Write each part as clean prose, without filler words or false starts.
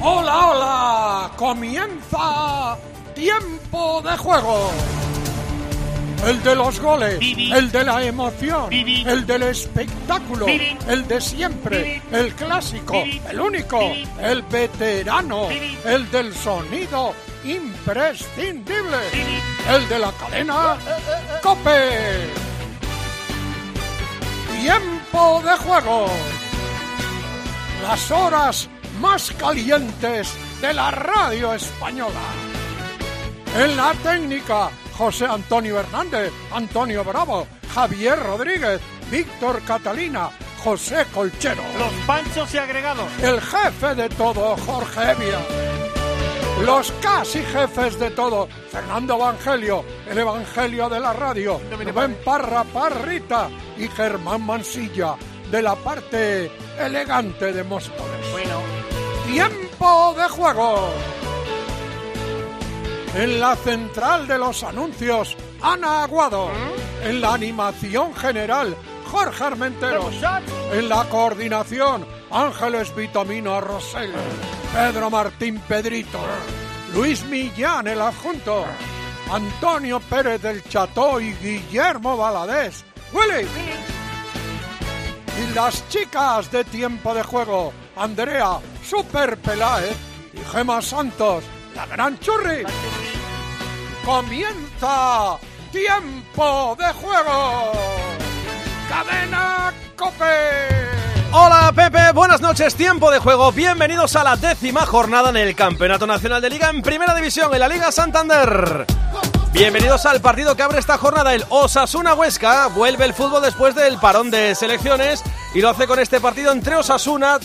¡Hola, hola! ¡Comienza Tiempo de Juego! El de los goles, el de la emoción, el del espectáculo, el de siempre, el clásico, el único, el veterano, el del sonido imprescindible, el de la cadena COPE. Tiempo de Juego. Las horas más calientes de la radio española. En la técnica, José Antonio Hernández, Antonio Bravo, Javier Rodríguez, Víctor Catalina, José Colchero. Los Panchos y agregados. El jefe de todo, Jorge Evia. Los casi jefes de todo, Fernando Evangelio, el Evangelio de la radio, Rubén Parra Parrita y Germán Mansilla, de la parte elegante de Móstoles. Bueno. Tiempo de Juego. En la central de los anuncios, Ana Aguado. En la animación general, Jorge Armenteros. En la coordinación, Ángeles Vitamina Rosell. Pedro Martín Pedrito. Luis Millán, el adjunto. Antonio Pérez del Cható y Guillermo Valadés. ¡Willy! Y las chicas de Tiempo de Juego, Andrea Super Peláez y Gema Santos, la gran Churri. Comienza Tiempo de Juego. Cadena COPE. Hola Pepe, buenas noches, Tiempo de Juego. Bienvenidos a la 10ª jornada en el Campeonato Nacional de Liga en Primera División, en la Liga Santander. Bienvenidos al partido que abre esta jornada, el Osasuna-Huesca. Vuelve el fútbol después del parón de selecciones y lo hace con este partido entre Osasuna,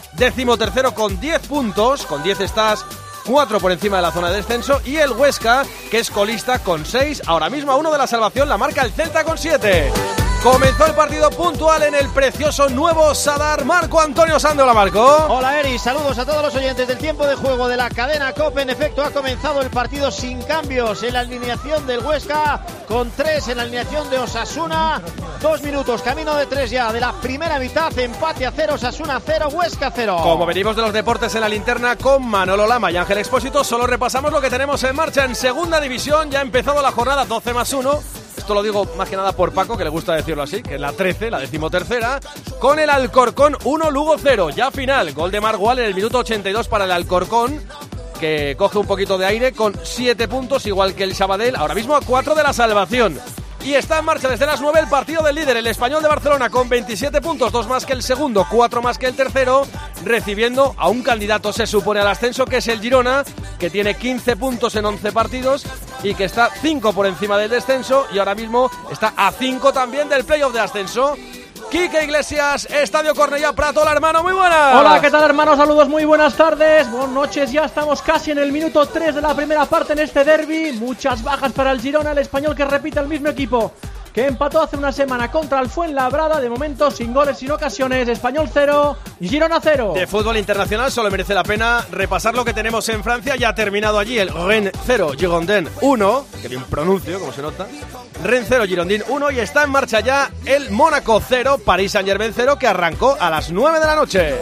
13º con 10 puntos, con 10 estás 4 por encima de la zona de descenso, y el Huesca, que es colista con 6, ahora mismo a 1 de la salvación, la marca el Celta con 7. Comenzó el partido puntual en el precioso nuevo Sadar. Marco Antonio Sando. Hola Marco. Hola Eri, saludos a todos los oyentes del Tiempo de Juego de la cadena COPE. En efecto, ha comenzado el partido sin cambios en la alineación del Huesca, con 3 en la alineación de Osasuna. 2 minutos, camino de 3 ya de la primera mitad, empate a 0, Osasuna 0, Huesca 0. Como venimos de los deportes en la linterna con Manolo Lama y Ángel Expósito, solo repasamos lo que tenemos en marcha en Segunda División. Ya ha empezado la jornada 12+1. Esto lo digo más que nada por Paco, que le gusta decirlo así, que es la 13, la 13ª, con el Alcorcón 1, Lugo 0, ya final, gol de Margual en el minuto 82 para el Alcorcón, que coge un poquito de aire con 7 puntos, igual que el Sabadell, ahora mismo a 4 de la salvación. Y está en marcha desde las 9 el partido del líder, el Español de Barcelona, con 27 puntos, 2 más que el segundo, 4 más que el tercero, recibiendo a un candidato, se supone, al ascenso, que es el Girona, que tiene 15 puntos en 11 partidos y que está 5 por encima del descenso, y ahora mismo está a 5 también del playoff de ascenso. Quique Iglesias, Estadio Cornellá Prat. Hola hermano, muy buenas. Hola, ¿qué tal hermano? Saludos, muy buenas tardes, buenas noches. Ya estamos casi en el minuto 3 de la primera parte en este derbi. Muchas bajas para el Girona, el Español que repite el mismo equipo que empató hace una semana contra el Fuenlabrada. De momento sin goles, sin ocasiones. Español 0, Girona 0. De fútbol internacional solo merece la pena repasar lo que tenemos en Francia. Ya ha terminado allí el Rennes 0, Girondin 1, que bien pronuncio, como se nota. Rennes 0, Girondin 1, y está en marcha ya el Mónaco 0, París Saint-Germain 0, que arrancó a las 9 de la noche.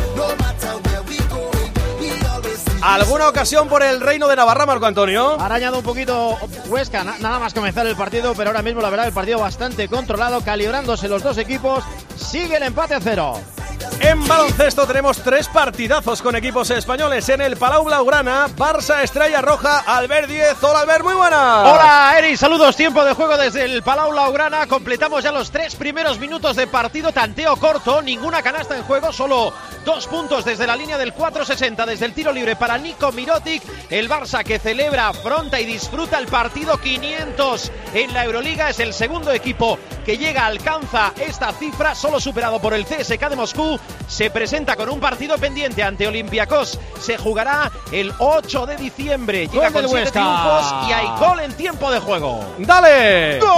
¿Alguna ocasión por el Reino de Navarra, Marco Antonio? Ha arañado un poquito Huesca, nada más comenzar el partido, pero ahora mismo la verdad el partido bastante controlado, calibrándose los dos equipos. Sigue el empate a 0. En baloncesto tenemos 3 partidazos con equipos españoles en el Palau Blaugrana. Barça, Estrella Roja, Albert 10. Hola Albert, muy buenas. Hola Eri, saludos, Tiempo de Juego desde el Palau Blaugrana. Completamos ya los 3 primeros minutos de partido, tanteo corto, ninguna canasta en juego, solo 2 puntos desde la línea del 4.60, desde el tiro libre para Nico Mirotic. El Barça, que celebra, afronta y disfruta el partido 500 en la Euroliga, es el segundo equipo que alcanza esta cifra, solo superado por el CSKA de Moscú. Se presenta con un partido pendiente ante Olympiacos. Se jugará el 8 de diciembre. Llega con 7 triunfos y hay gol en Tiempo de Juego. ¡Dale! ¡Gol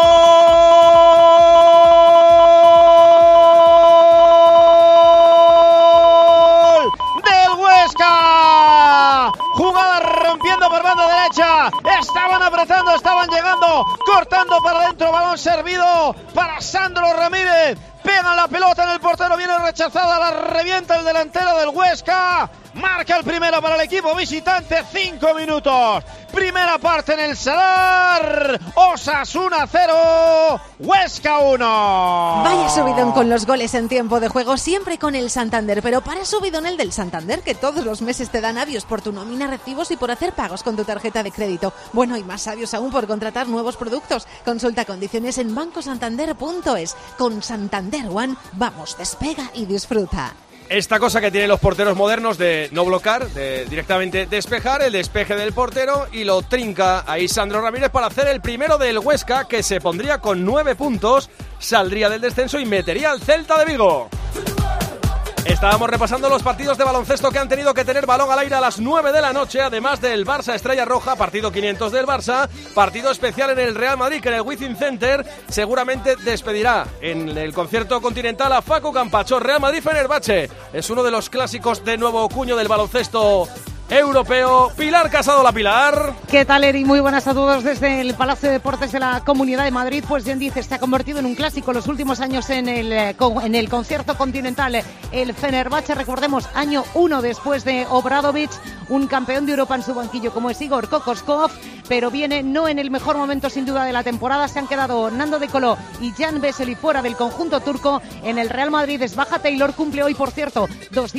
del Huesca! Jugada rompiendo por banda derecha. Estaban apretando, estaban llegando, cortando para adentro. Balón servido para Sandro Ramírez. pegan la pelota en el portero, viene rechazada, la revienta el delantero del Huesca. Marca el primero para el equipo visitante, 5 minutos. Primera parte en el Sadar. Osasuna 0, Huesca 1. Vaya subidón con los goles en tiempo de juego, siempre con el Santander. Pero para subidón el del Santander, que todos los meses te dan avios por tu nómina, recibos y por hacer pagos con tu tarjeta de crédito. Bueno, y más sabios aún por contratar nuevos productos. Consulta condiciones en bancosantander.es. Con Santander One, vamos, despega y disfruta. Esta cosa que tienen los porteros modernos de no bloquear, de directamente despejar, el despeje del portero, y lo trinca ahí Sandro Ramírez para hacer el primero del Huesca, que se pondría con 9 puntos, saldría del descenso y metería al Celta de Vigo. Estábamos repasando los partidos de baloncesto que han tenido que tener balón al aire a las 9 de la noche, además del Barça Estrella Roja, partido 500 del Barça, partido especial en el Real Madrid, que en el Wizzing Center seguramente despedirá en el concierto continental a Facu Campacho. Real Madrid-Fenerbahce es uno de los clásicos de nuevo cuño del baloncesto europeo. Pilar Casado, la Pilar. ¿Qué tal, Eri? Muy buenas a todos desde el Palacio de Deportes de la Comunidad de Madrid. Pues bien dices, se ha convertido en un clásico los últimos años en el concierto continental. El Fenerbahce, recordemos, año 1 después de Obradovic, un campeón de Europa en su banquillo como es Igor Kokoskov, pero viene no en el mejor momento sin duda de la temporada. Se han quedado Nando De Colo y Jan Vesely fuera del conjunto turco. En el Real Madrid es baja Taylor, cumple hoy, por cierto,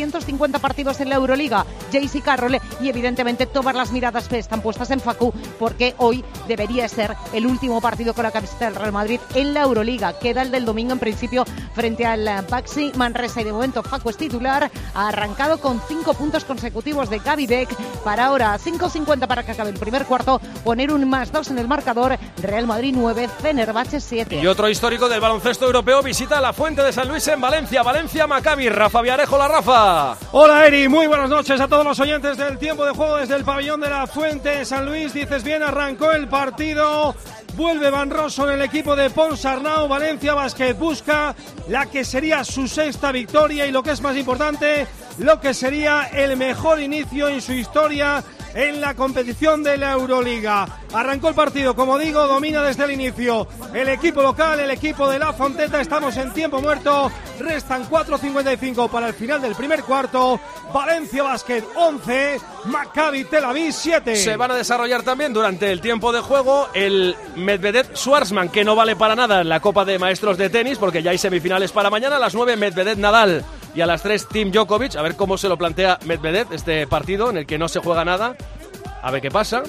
250 partidos en la Euroliga. JC Carroll, y evidentemente todas las miradas están puestas en Facu, porque hoy debería ser el último partido con la camiseta del Real Madrid en la Euroliga. Queda el del domingo en principio frente al Baxi Manresa, y de momento Facu es titular. Ha arrancado con 5 puntos consecutivos de Gaby Beck. Para ahora 5:50 para que acabe el primer cuarto, poner un +2 en el marcador. Real Madrid 9, Fenerbahce 7. Y otro histórico del baloncesto europeo visita la Fuente de San Luis en Valencia. Valencia-Maccabi. Rafa Viarejo, la Rafa. Hola, Eri, muy buenas noches a todos los oyentes del tiempo de juego desde el pabellón de la Fuente de San Luis. Dices bien, arrancó el partido. Vuelve Van Rossum en el equipo de Ponsarnau. Valencia Basket busca la que sería su 6ª victoria, y lo que es más importante, lo que sería el mejor inicio en su historia en la competición de la Euroliga. Arrancó el partido, como digo, domina desde el inicio el equipo local, el equipo de La Fonteta. Estamos en tiempo muerto, restan 4:55 para el final del primer cuarto. Valencia Basket 11, Maccabi Tel Aviv 7. Se van a desarrollar también durante el tiempo de juego el Medvedev-Schwarzman, que no vale para nada en la Copa de Maestros de Tenis, porque ya hay semifinales para mañana. A las 9 Medvedev-Nadal y a las 3 Tim Djokovic. A ver cómo se lo plantea Medvedev este partido en el que no se juega nada. A ver qué pasa.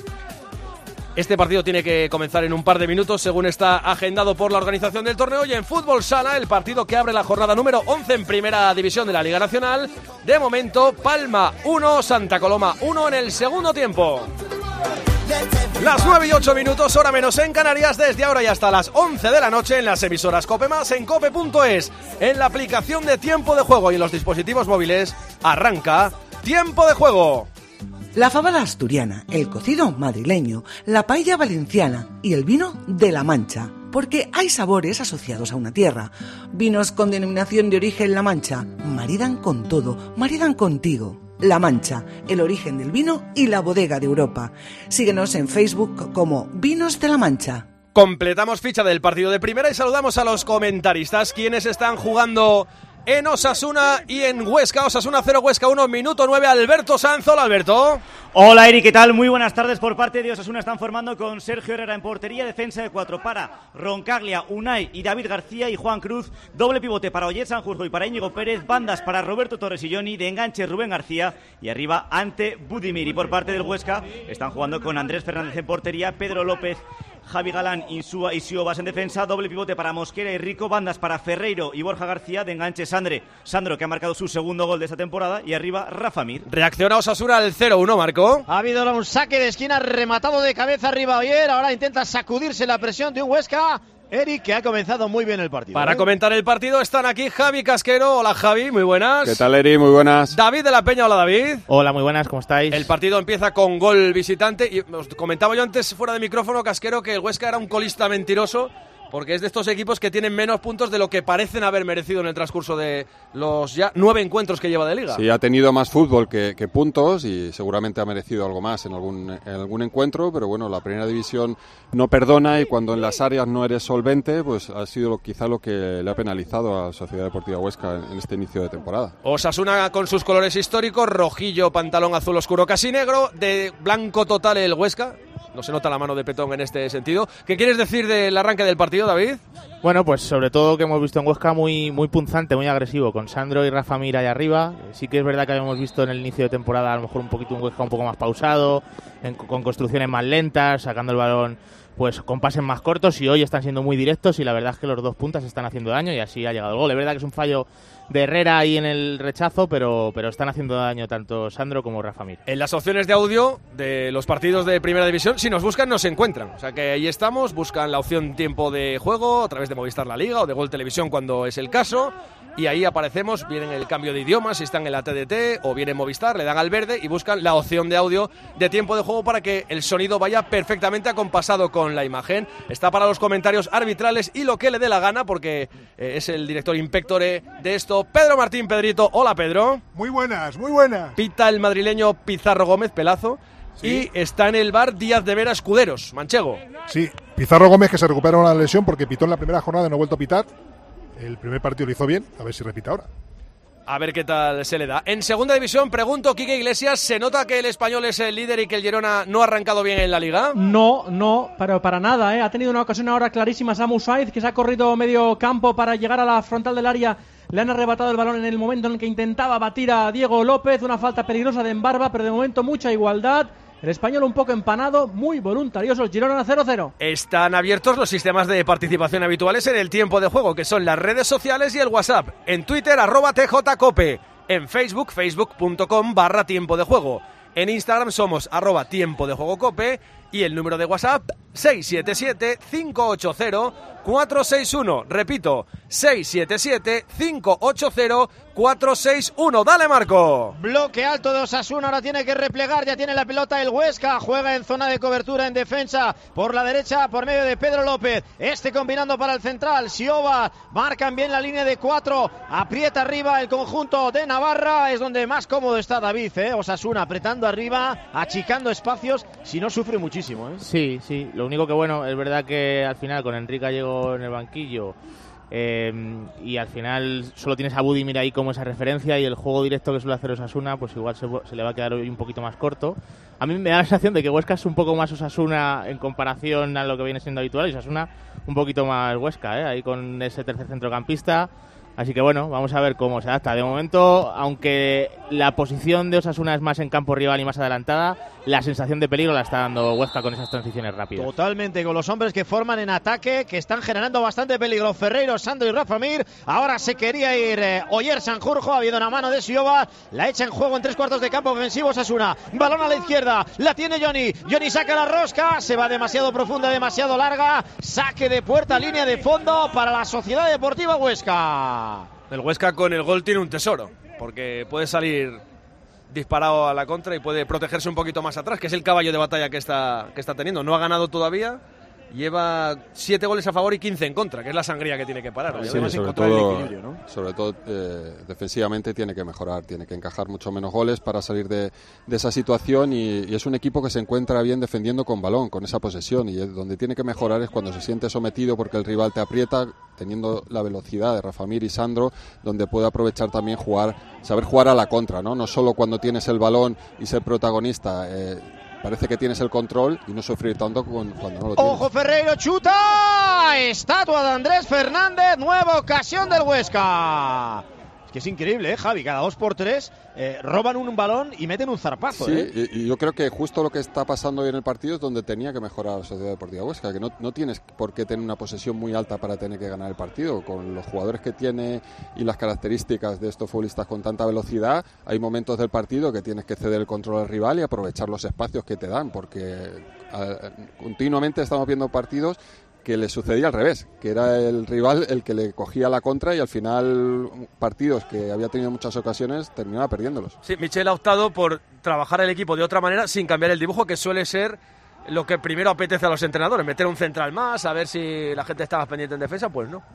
Este partido tiene que comenzar en un par de minutos, según está agendado por la organización del torneo. Y en fútbol sala, el partido que abre la jornada número 11 en Primera División de la Liga Nacional. De momento, Palma 1, Santa Coloma 1 en el segundo tiempo. Las 9:08, hora menos en Canarias, desde ahora y hasta las 11 de la noche en las emisoras COPE+, en cope.es, en la aplicación de Tiempo de Juego y en los dispositivos móviles. Arranca Tiempo de Juego. La fabada asturiana, el cocido madrileño, la paella valenciana y el vino de La Mancha. Porque hay sabores asociados a una tierra. Vinos con denominación de origen La Mancha maridan con todo, maridan contigo. La Mancha, el origen del vino y la bodega de Europa. Síguenos en Facebook como Vinos de La Mancha. Completamos ficha del partido de primera y saludamos a los comentaristas, quienes están jugando en Osasuna y en Huesca. Osasuna 0, Huesca 1, minuto 9. Alberto Sanz. Hola, Alberto. Hola, Eri, ¿qué tal? Muy buenas tardes. Por parte de Osasuna están formando con Sergio Herrera en portería, defensa de 4 para Roncaglia, Unai y David García y Juan Cruz, doble pivote para Oyer Sanjurjo y para Íñigo Pérez, bandas para Roberto Torres y Johnny, de enganche Rubén García y arriba ante Budimir. Y por parte del Huesca están jugando con Andrés Fernández en portería, Pedro López, Javi Galán, Insúa y Siobas en defensa, doble pivote para Mosquera y Rico, bandas para Ferreiro y Borja García, de enganche Sandro, que ha marcado su segundo gol de esta temporada, y arriba Rafa Mir. Reacciona Osasuna al 0-1, Marco. Ha habido un saque de esquina rematado de cabeza arriba Oyer, ahora intenta sacudirse la presión de un Huesca, Eric, que ha comenzado muy bien el partido. Para comentar el partido están aquí Javi Casquero. Hola, Javi, muy buenas. ¿Qué tal, Eri? Muy buenas. David de la Peña. Hola, David. Hola, muy buenas, ¿cómo estáis? El partido empieza con gol visitante y os comentaba yo antes fuera de micrófono, Casquero, que el Huesca era un colista mentiroso, porque es de estos equipos que tienen menos puntos de lo que parecen haber merecido en el transcurso de los ya 9 encuentros que lleva de Liga. Sí, ha tenido más fútbol que puntos y seguramente ha merecido algo más en algún encuentro, pero bueno, la primera división no perdona y cuando en las áreas no eres solvente, pues ha sido quizá lo que le ha penalizado a Sociedad Deportiva Huesca en este inicio de temporada. Osasuna con sus colores históricos, rojillo, pantalón azul oscuro casi negro, de blanco total el Huesca. No se nota la mano de Petón en este sentido. ¿Qué quieres decir del arranque del partido, David? Bueno, pues sobre todo que hemos visto en Huesca muy punzante, muy agresivo, con Sandro y Rafa Mir ahí arriba. Sí que es verdad que habíamos visto en el inicio de temporada a lo mejor un poquito un Huesca un poco más pausado, con construcciones más lentas, sacando el balón pues con pases más cortos, y hoy están siendo muy directos y la verdad es que los dos puntas están haciendo daño y así ha llegado el gol. Es verdad que es un fallo de Herrera ahí en el rechazo, pero están haciendo daño tanto Sandro como Rafa Mir. En las opciones de audio de los partidos de Primera División, si nos buscan, nos encuentran. O sea que ahí estamos, buscan la opción tiempo de juego a través de Movistar La Liga o de Gol Televisión cuando es el caso. Y ahí aparecemos, vienen el cambio de idioma, si están en la TDT o viene Movistar, le dan al verde y buscan la opción de audio de tiempo de juego para que el sonido vaya perfectamente acompasado con la imagen. Está para los comentarios arbitrales y lo que le dé la gana, porque es el director inspectore de esto, Pedro Martín. Pedrito, hola Pedro. Muy buenas, muy buenas. Pita el madrileño Pizarro Gómez, Pelazo. Sí. Y está en el bar Díaz de Vera Escuderos, Manchego. Sí, Pizarro Gómez, que se recupera una lesión porque pitó en la primera jornada y no ha vuelto a pitar. El primer partido lo hizo bien, a ver si repite ahora. A ver qué tal se le da. En segunda división, pregunto, Quique Iglesias, ¿se nota que el Español es el líder y que el Girona no ha arrancado bien en la Liga? No, pero para nada, ¿eh? Ha tenido una ocasión ahora clarísima Samu Saiz, que se ha corrido medio campo para llegar a la frontal del área. Le han arrebatado el balón en el momento en el que intentaba batir a Diego López, una falta peligrosa de Embarba, pero de momento mucha igualdad. El Español un poco empanado, muy voluntarioso, el Girona 0-0. Están abiertos los sistemas de participación habituales en el tiempo de juego, que son las redes sociales y el WhatsApp. En Twitter, @TJCope. En Facebook, facebook.com/tiempo de juego. En Instagram somos @tiempo de juego cope. Y el número de WhatsApp, 677-580-461. Repito, 677-580-461. ¡Dale, Marco! Bloque alto de Osasuna, ahora tiene que replegar, ya tiene la pelota el Huesca. Juega en zona de cobertura en defensa por la derecha, por medio de Pedro López. Combinando para el central, Sioba. Marcan bien la línea de 4. Aprieta arriba el conjunto de Navarra. Es donde más cómodo está David, Osasuna apretando arriba, achicando espacios. Si no, sufre muchísimo. Sí, lo único que bueno, es verdad que al final con Enrique Gallego en el banquillo y al final solo tienes a Budimir ahí como esa referencia y el juego directo que suele hacer Osasuna pues igual se le va a quedar hoy un poquito más corto. A mí me da la sensación de que Huesca es un poco más Osasuna en comparación a lo que viene siendo habitual y Osasuna un poquito más Huesca, ahí con ese tercer centrocampista. Así que bueno, vamos a ver cómo se adapta. De momento, aunque la posición de Osasuna es más en campo rival y más adelantada, la sensación de peligro la está dando Huesca con esas transiciones rápidas. Totalmente, con los hombres que forman en ataque, que están generando bastante peligro. Ferreiro, Sandro y Rafa Mir. Ahora se quería ir Oyer Sanjurjo, ha habido una mano de Sioba. La echa en juego en 3/4 de campo ofensivo Osasuna. Balón a la izquierda, la tiene Johnny. Johnny saca la rosca, se va demasiado profunda, demasiado larga. Saque de puerta, línea de fondo para la Sociedad Deportiva Huesca. El Huesca con el gol tiene un tesoro, porque puede salir disparado a la contra y puede protegerse un poquito más atrás, que es el caballo de batalla que está teniendo. No ha ganado todavía, lleva 7 goles a favor y 15 en contra, que es la sangría que tiene que parar. Sí, sobre todo defensivamente tiene que mejorar, tiene que encajar mucho menos goles para salir de esa situación y es un equipo que se encuentra bien defendiendo con balón, con esa posesión, y donde tiene que mejorar es cuando se siente sometido porque el rival te aprieta, teniendo la velocidad de Rafa Mir y Sandro, donde puede aprovechar también saber jugar a la contra, no solo cuando tienes el balón y ser protagonista. Parece que tienes el control y no sufrir tanto cuando no lo tienes. ¡Ojo, Ferreiro, chuta! Estatua de Andrés Fernández, nueva ocasión del Huesca. Es que es increíble, Javi, cada 2x3 roban un balón y meten un zarpazo. Sí, y yo creo que justo lo que está pasando hoy en el partido es donde tenía que mejorar la Sociedad Deportiva Huesca, que no tienes por qué tener una posesión muy alta para tener que ganar el partido. Con los jugadores que tiene y las características de estos futbolistas con tanta velocidad, hay momentos del partido que tienes que ceder el control al rival y aprovechar los espacios que te dan, porque continuamente estamos viendo partidos que le sucedía al revés, que era el rival el que le cogía la contra y al final partidos que había tenido muchas ocasiones terminaba perdiéndolos. Sí, Michel ha optado por trabajar el equipo de otra manera sin cambiar el dibujo, que suele ser lo que primero apetece a los entrenadores, meter un central más, a ver si la gente está más pendiente en defensa, pues no.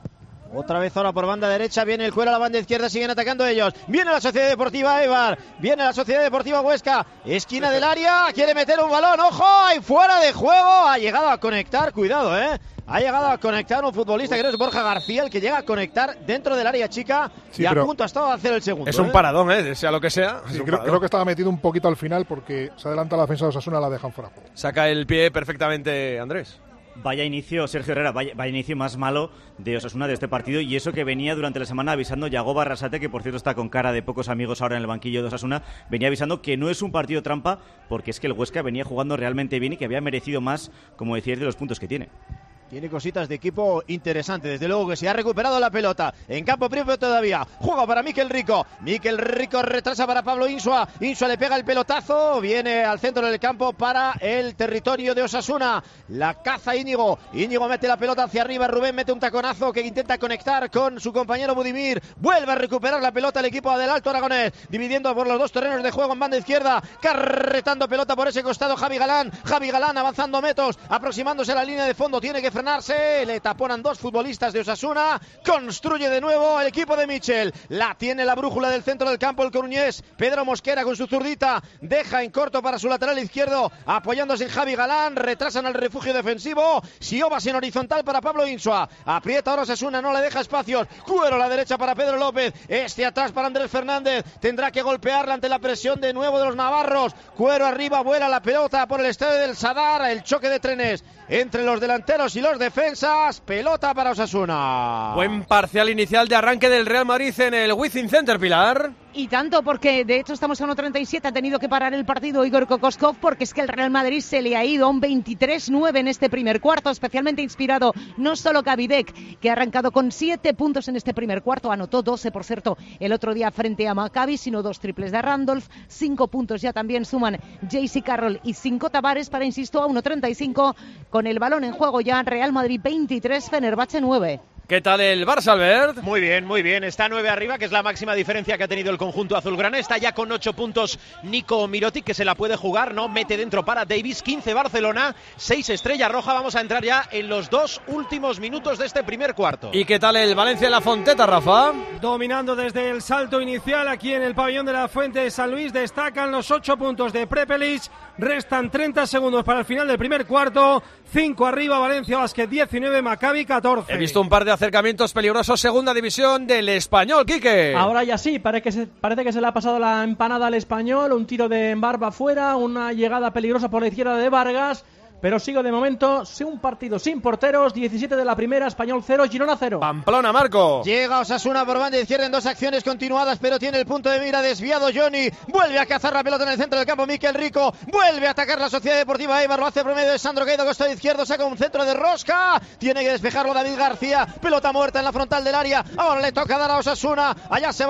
Otra vez ahora por banda derecha, viene el Cuero a la banda izquierda, siguen atacando ellos. Viene la Sociedad Deportiva Eibar, viene la Sociedad Deportiva Huesca, esquina del área, quiere meter un balón, ¡ojo! Y fuera de juego, ha llegado a conectar, cuidado, ha llegado a conectar un futbolista, creo que es Borja García, el que llega a conectar dentro del área chica, y a punto ha estado de hacer el segundo. Es un paradón, sea lo que sea. Sí, creo que estaba metido un poquito al final porque se adelanta la defensa de Osasuna, la dejan fuera. Saca el pie perfectamente Andrés. Vaya inicio, Sergio Herrera, vaya inicio más malo de Osasuna de este partido, y eso que venía durante la semana avisando Yagoba Arrasate, que por cierto está con cara de pocos amigos ahora en el banquillo de Osasuna, venía avisando que no es un partido trampa, porque es que el Huesca venía jugando realmente bien y que había merecido más, como decíais, de los puntos que tiene. Tiene cositas de equipo interesante, desde luego que se ha recuperado la pelota, en campo propio todavía, juega para Mikel Rico retrasa para Pablo Insua le pega el pelotazo, viene al centro del campo para el territorio de Osasuna, la caza Íñigo mete la pelota hacia arriba, Rubén mete un taconazo que intenta conectar con su compañero Budimir, vuelve a recuperar la pelota el equipo del Alto Aragonés, dividiendo por los dos terrenos de juego en banda izquierda, carretando pelota por ese costado Javi Galán avanzando metros, aproximándose a la línea de fondo, tiene que frenarse, le taponan dos futbolistas de Osasuna, construye de nuevo el equipo de Michel, la tiene la brújula del centro del campo el coruñés, Pedro Mosquera con su zurdita, deja en corto para su lateral izquierdo, apoyándose en Javi Galán, retrasan al refugio defensivo, Siobas en horizontal para Pablo Insua, aprieta ahora Osasuna, no le deja espacios, Cuero a la derecha para Pedro López, atrás para Andrés Fernández, tendrá que golpearla ante la presión de nuevo de los navarros, Cuero arriba, vuela la pelota por el estadio del Sadar, el choque de trenes entre los delanteros y los defensas, pelota para Osasuna. Buen parcial inicial de arranque del Real Madrid en el Wizzing Center, Pilar. Y tanto, porque de hecho estamos a 1.37, ha tenido que parar el partido Igor Kokoskov, porque es que el Real Madrid se le ha ido a un 23-9 en este primer cuarto, especialmente inspirado no solo Gavidec, que ha arrancado con 7 puntos en este primer cuarto, anotó 12, por cierto, el otro día frente a Maccabi, sino 2 triples de Randolph, 5 puntos ya también suman JC Carroll y 5 Tavares para, insisto, a 1.35, con el balón en juego ya Real Madrid 23, Fenerbahce 9. ¿Qué tal el Barça, Albert? Muy bien, está 9 arriba, que es la máxima diferencia que ha tenido el conjunto azulgrana. Está ya con 8 puntos Nico Mirotic, que se la puede jugar, ¿no? Mete dentro para Davis, 15 Barcelona, 6 Estrella Roja. Vamos a entrar ya en los 2 últimos minutos de este primer cuarto. ¿Y qué tal el Valencia La Fonteta, Rafa? Dominando desde el salto inicial aquí en el pabellón de la Fuente de San Luis, destacan los 8 puntos de Prepelic, restan 30 segundos para el final del primer cuarto, 5 arriba, Valencia Basket 19, Maccabi 14. He visto un par de acercamientos peligrosos, segunda división del Español, Quique. Ahora ya sí, parece que se le ha pasado la empanada al Español, un tiro de Barba fuera, una llegada peligrosa por la izquierda de Vargas, pero sigo de momento, un partido sin porteros, 17 de la primera, Español 0, Girona 0. Pamplona, Marco. Llega Osasuna por banda izquierda en 2 acciones continuadas, pero tiene el punto de mira desviado Johnny, vuelve a cazar la pelota en el centro del campo Mikel Rico, vuelve a atacar la Sociedad Deportiva Eibar, lo hace por medio de Sandro Gueido, costado izquierdo, saca un centro de rosca, tiene que despejarlo David García, pelota muerta en la frontal del área, ahora le toca dar a Osasuna, allá se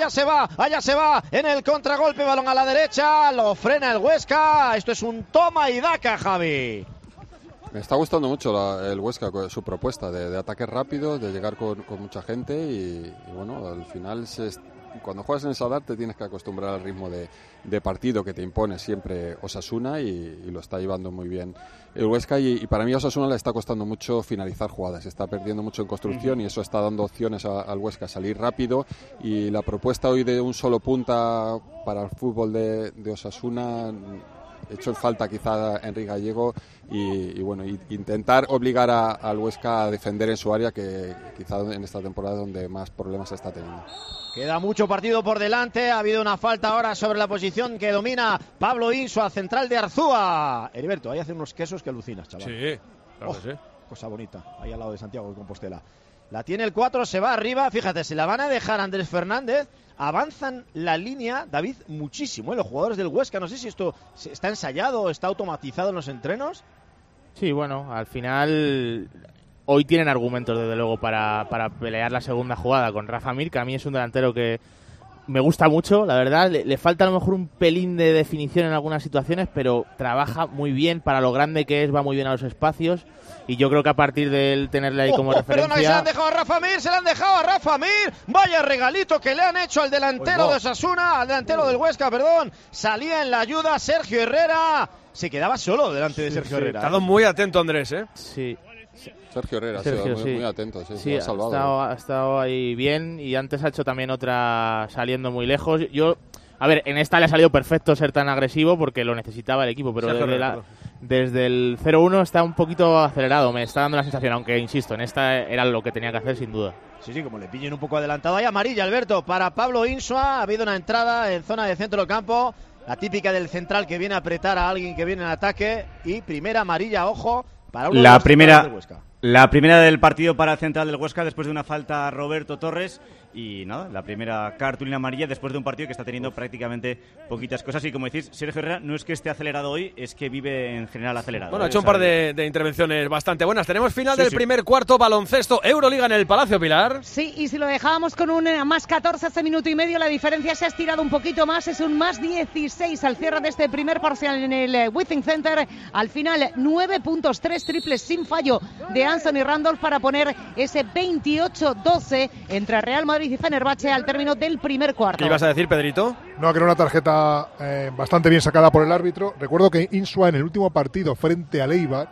va, en el contragolpe, balón a la derecha, lo frena el Huesca, esto es un toma y daca, Javi. Me está gustando mucho el Huesca, su propuesta de ataque rápido, de llegar con mucha gente y bueno, al final cuando juegas en el Sadar te tienes que acostumbrar al ritmo de partido que te impone siempre Osasuna y lo está llevando muy bien el Huesca y para mí a Osasuna le está costando mucho finalizar jugadas, está perdiendo mucho en construcción y eso está dando opciones al Huesca a salir rápido y la propuesta hoy de un solo punta para el fútbol de Osasuna, hecho en falta quizá a Enrique Gallego y bueno, intentar obligar al Huesca a defender en su área, que quizá en esta temporada es donde más problemas está teniendo. Queda mucho partido por delante, ha habido una falta ahora sobre la posición que domina Pablo Insua, central de Arzúa. Heriberto, ahí hace unos quesos que alucinas, chaval. Sí, claro que sí. Cosa bonita, ahí al lado de Santiago de Compostela. La tiene el 4, se va arriba, fíjate, se la van a dejar a Andrés Fernández. Avanzan la línea, David, muchísimo, los jugadores del Huesca. No sé si esto está ensayado o está automatizado en los entrenos. Sí, bueno, al final hoy tienen argumentos, desde luego, para pelear la segunda jugada con Rafa Mir, que a mí es un delantero que me gusta mucho, la verdad. Le falta a lo mejor un pelín de definición en algunas situaciones, pero trabaja muy bien. Para lo grande que es, va muy bien a los espacios. Y yo creo que a partir de él tenerle ahí como referencia... Perdona, que se le han dejado a Rafa Mir, se le han dejado a Rafa Mir. Vaya regalito que le han hecho al delantero de Osasuna, al delantero del Huesca, perdón. Salía en la ayuda Sergio Herrera. Se quedaba solo delante de Sergio Herrera. Ha estado muy atento Andrés, ¿eh? Sí. Sergio Herrera ha sido muy atento, sí, ha salvado. Ha estado ahí bien y antes ha hecho también otra saliendo muy lejos. A ver, en esta le ha salido perfecto ser tan agresivo porque lo necesitaba el equipo, pero desde el 0-1 está un poquito acelerado, me está dando la sensación, aunque insisto, en esta era lo que tenía que hacer sin duda. Sí, como le pillen un poco adelantado. Hay amarilla, Alberto, para Pablo Insua. Ha habido una entrada en zona de centro del campo, la típica del central que viene a apretar a alguien que viene en ataque. Y primera amarilla, ojo, para uno de los centrales del Huesca. La primera del partido para el central del Huesca después de una falta a Roberto Torres y nada, la primera cartulina amarilla después de un partido que está teniendo prácticamente poquitas cosas y como decís, Sergio Herrera no es que esté acelerado hoy, es que vive en general acelerado. Bueno, ha hecho un par de intervenciones bastante buenas. Tenemos final del primer cuarto, baloncesto, Euroliga en el Palacio Pilar. Sí, y si lo dejábamos con un más 14 hace minuto y medio, la diferencia se ha estirado un poquito más, es un más 16 al cierre de este primer parcial en el Withing Center. Al final 9 puntos, 3 triples sin fallo de Anthony Randolph para poner ese 28-12 entre Real Madrid y Fenerbahce al término del primer cuarto. ¿Qué ibas a decir, Pedrito? No, que era una tarjeta bastante bien sacada por el árbitro. Recuerdo que Insua en el último partido frente al Eibar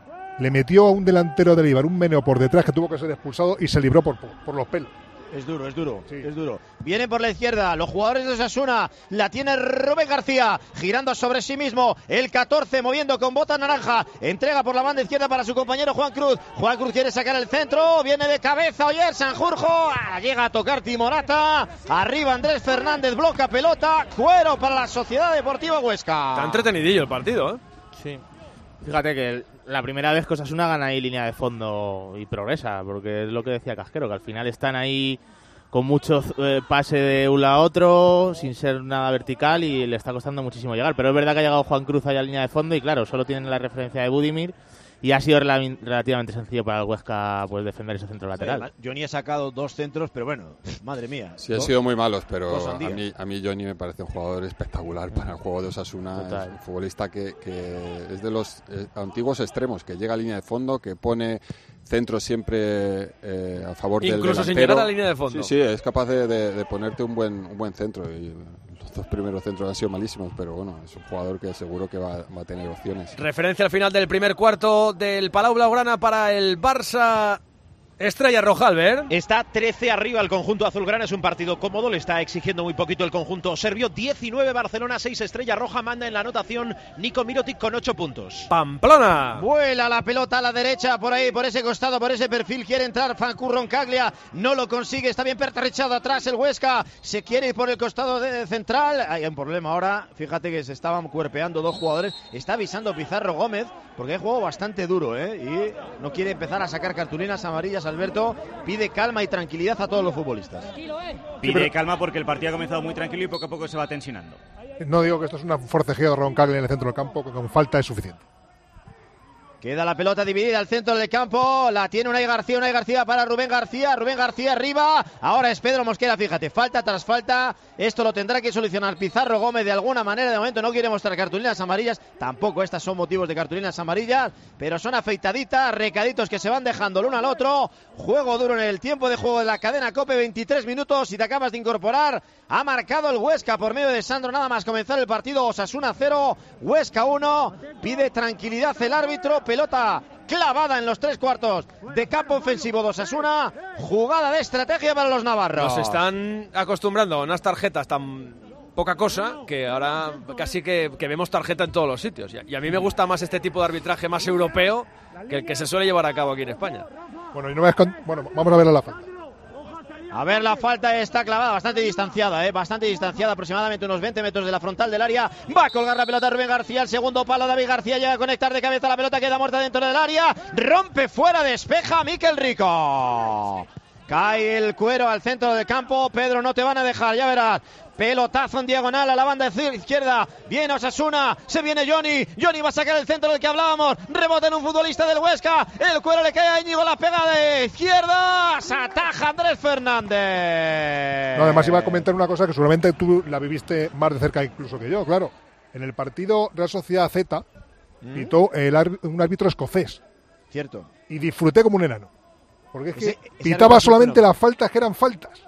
le metió a un delantero del Eibar un meneo por detrás que tuvo que ser expulsado y se libró por los pelos. Es duro, sí. Es duro. Viene por la izquierda, los jugadores de Osasuna, la tiene Rubén García, girando sobre sí mismo, el 14 moviendo con bota naranja, entrega por la banda izquierda para su compañero Juan Cruz. Juan Cruz quiere sacar el centro, viene de cabeza Oyer Sanjurjo, llega a tocar Timorata, arriba Andrés Fernández, bloca pelota, cuero para la Sociedad Deportiva Huesca. Está entretenidillo el partido, ¿eh? Sí. Fíjate que la primera vez que Osasuna gana ahí línea de fondo y progresa, porque es lo que decía Casquero, que al final están ahí con mucho pase de un lado a otro, sin ser nada vertical y le está costando muchísimo llegar. Pero es verdad que ha llegado Juan Cruz allá a línea de fondo y claro, solo tienen la referencia de Budimir y ha sido relativamente sencillo para el Huesca pues defender ese centro lateral. Johnny ha sacado 2 centros, pero bueno, madre mía. Sí, han sido muy malos, pero a mí Johnny me parece un jugador espectacular para el juego de Osasuna. Es un futbolista que es de los antiguos extremos, que llega a línea de fondo, que pone centro siempre a favor del delantero. Incluso sin llegar a la línea de fondo. Sí, es capaz de ponerte un buen centro. Y los 2 primeros centros han sido malísimos, pero bueno, es un jugador que seguro que va a tener opciones. Referencia al final del primer cuarto del Palau Blaugrana para el Barça. Estrella Roja, Albert. Está 13 arriba el conjunto azulgrana, es un partido cómodo, le está exigiendo muy poquito el conjunto serbio. 19 Barcelona, 6 Estrella Roja, manda en la anotación Nico Mirotic con 8 puntos. Pamplona. Vuela la pelota a la derecha, por ahí, por ese costado, por ese perfil, quiere entrar Fancur Roncaglia, no lo consigue, está bien pertrechado atrás el Huesca, se quiere ir por el costado central. Hay un problema ahora, fíjate que se estaban cuerpeando 2 jugadores, está avisando Pizarro Gómez, porque hay juego bastante duro, y no quiere empezar a sacar cartulinas amarillas. Alberto pide calma y tranquilidad a todos los futbolistas. Pide calma porque el partido ha comenzado muy tranquilo y poco a poco se va tensionando. No digo que esto es una forcejeo de Roncaglia en el centro del campo, que con falta es suficiente. Queda la pelota dividida al centro del campo, la tiene Unai García para Rubén García arriba, ahora es Pedro Mosquera, fíjate, falta tras falta, esto lo tendrá que solucionar Pizarro Gómez de alguna manera, de momento no quiere mostrar cartulinas amarillas, tampoco estas son motivos de cartulinas amarillas, pero son afeitaditas, recaditos que se van dejando el uno al otro, juego duro en el tiempo de juego de la cadena COPE, 23 minutos, y te acabas de incorporar, ha marcado el Huesca por medio de Sandro, nada más comenzar el partido, Osasuna 0, Huesca 1, pide tranquilidad el árbitro, pelota clavada en los 3 cuartos de campo ofensivo de Osasuna, jugada de estrategia para los navarros. Nos están acostumbrando a unas tarjetas tan poca cosa que ahora casi que vemos tarjeta en todos los sitios, y a mí me gusta más este tipo de arbitraje más europeo que el que se suele llevar a cabo aquí en España. Bueno, vamos a ver la falta. A ver, la falta está clavada, bastante distanciada, aproximadamente unos 20 metros de la frontal del área. Va a colgar la pelota Rubén García, el segundo palo David García, llega a conectar de cabeza, la pelota queda muerta dentro del área, rompe fuera, despeja Miquel Rico. Cae el Cuero al centro del campo. Pedro, no te van a dejar, ya verás. Pelotazo en diagonal a la banda izquierda. Viene Osasuna, se viene Johnny. Johnny va a sacar el centro del que hablábamos. Rebota en un futbolista del Huesca. El Cuero le cae a Íñigo, la pega de izquierda. Se ataja Andrés Fernández. No, además iba a comentar una cosa que seguramente tú la viviste más de cerca incluso que yo, claro. En el partido Real Sociedad Z pitó un árbitro escocés. Cierto. Y disfruté como un enano. Porque es que pitaba solamente las faltas que eran faltas.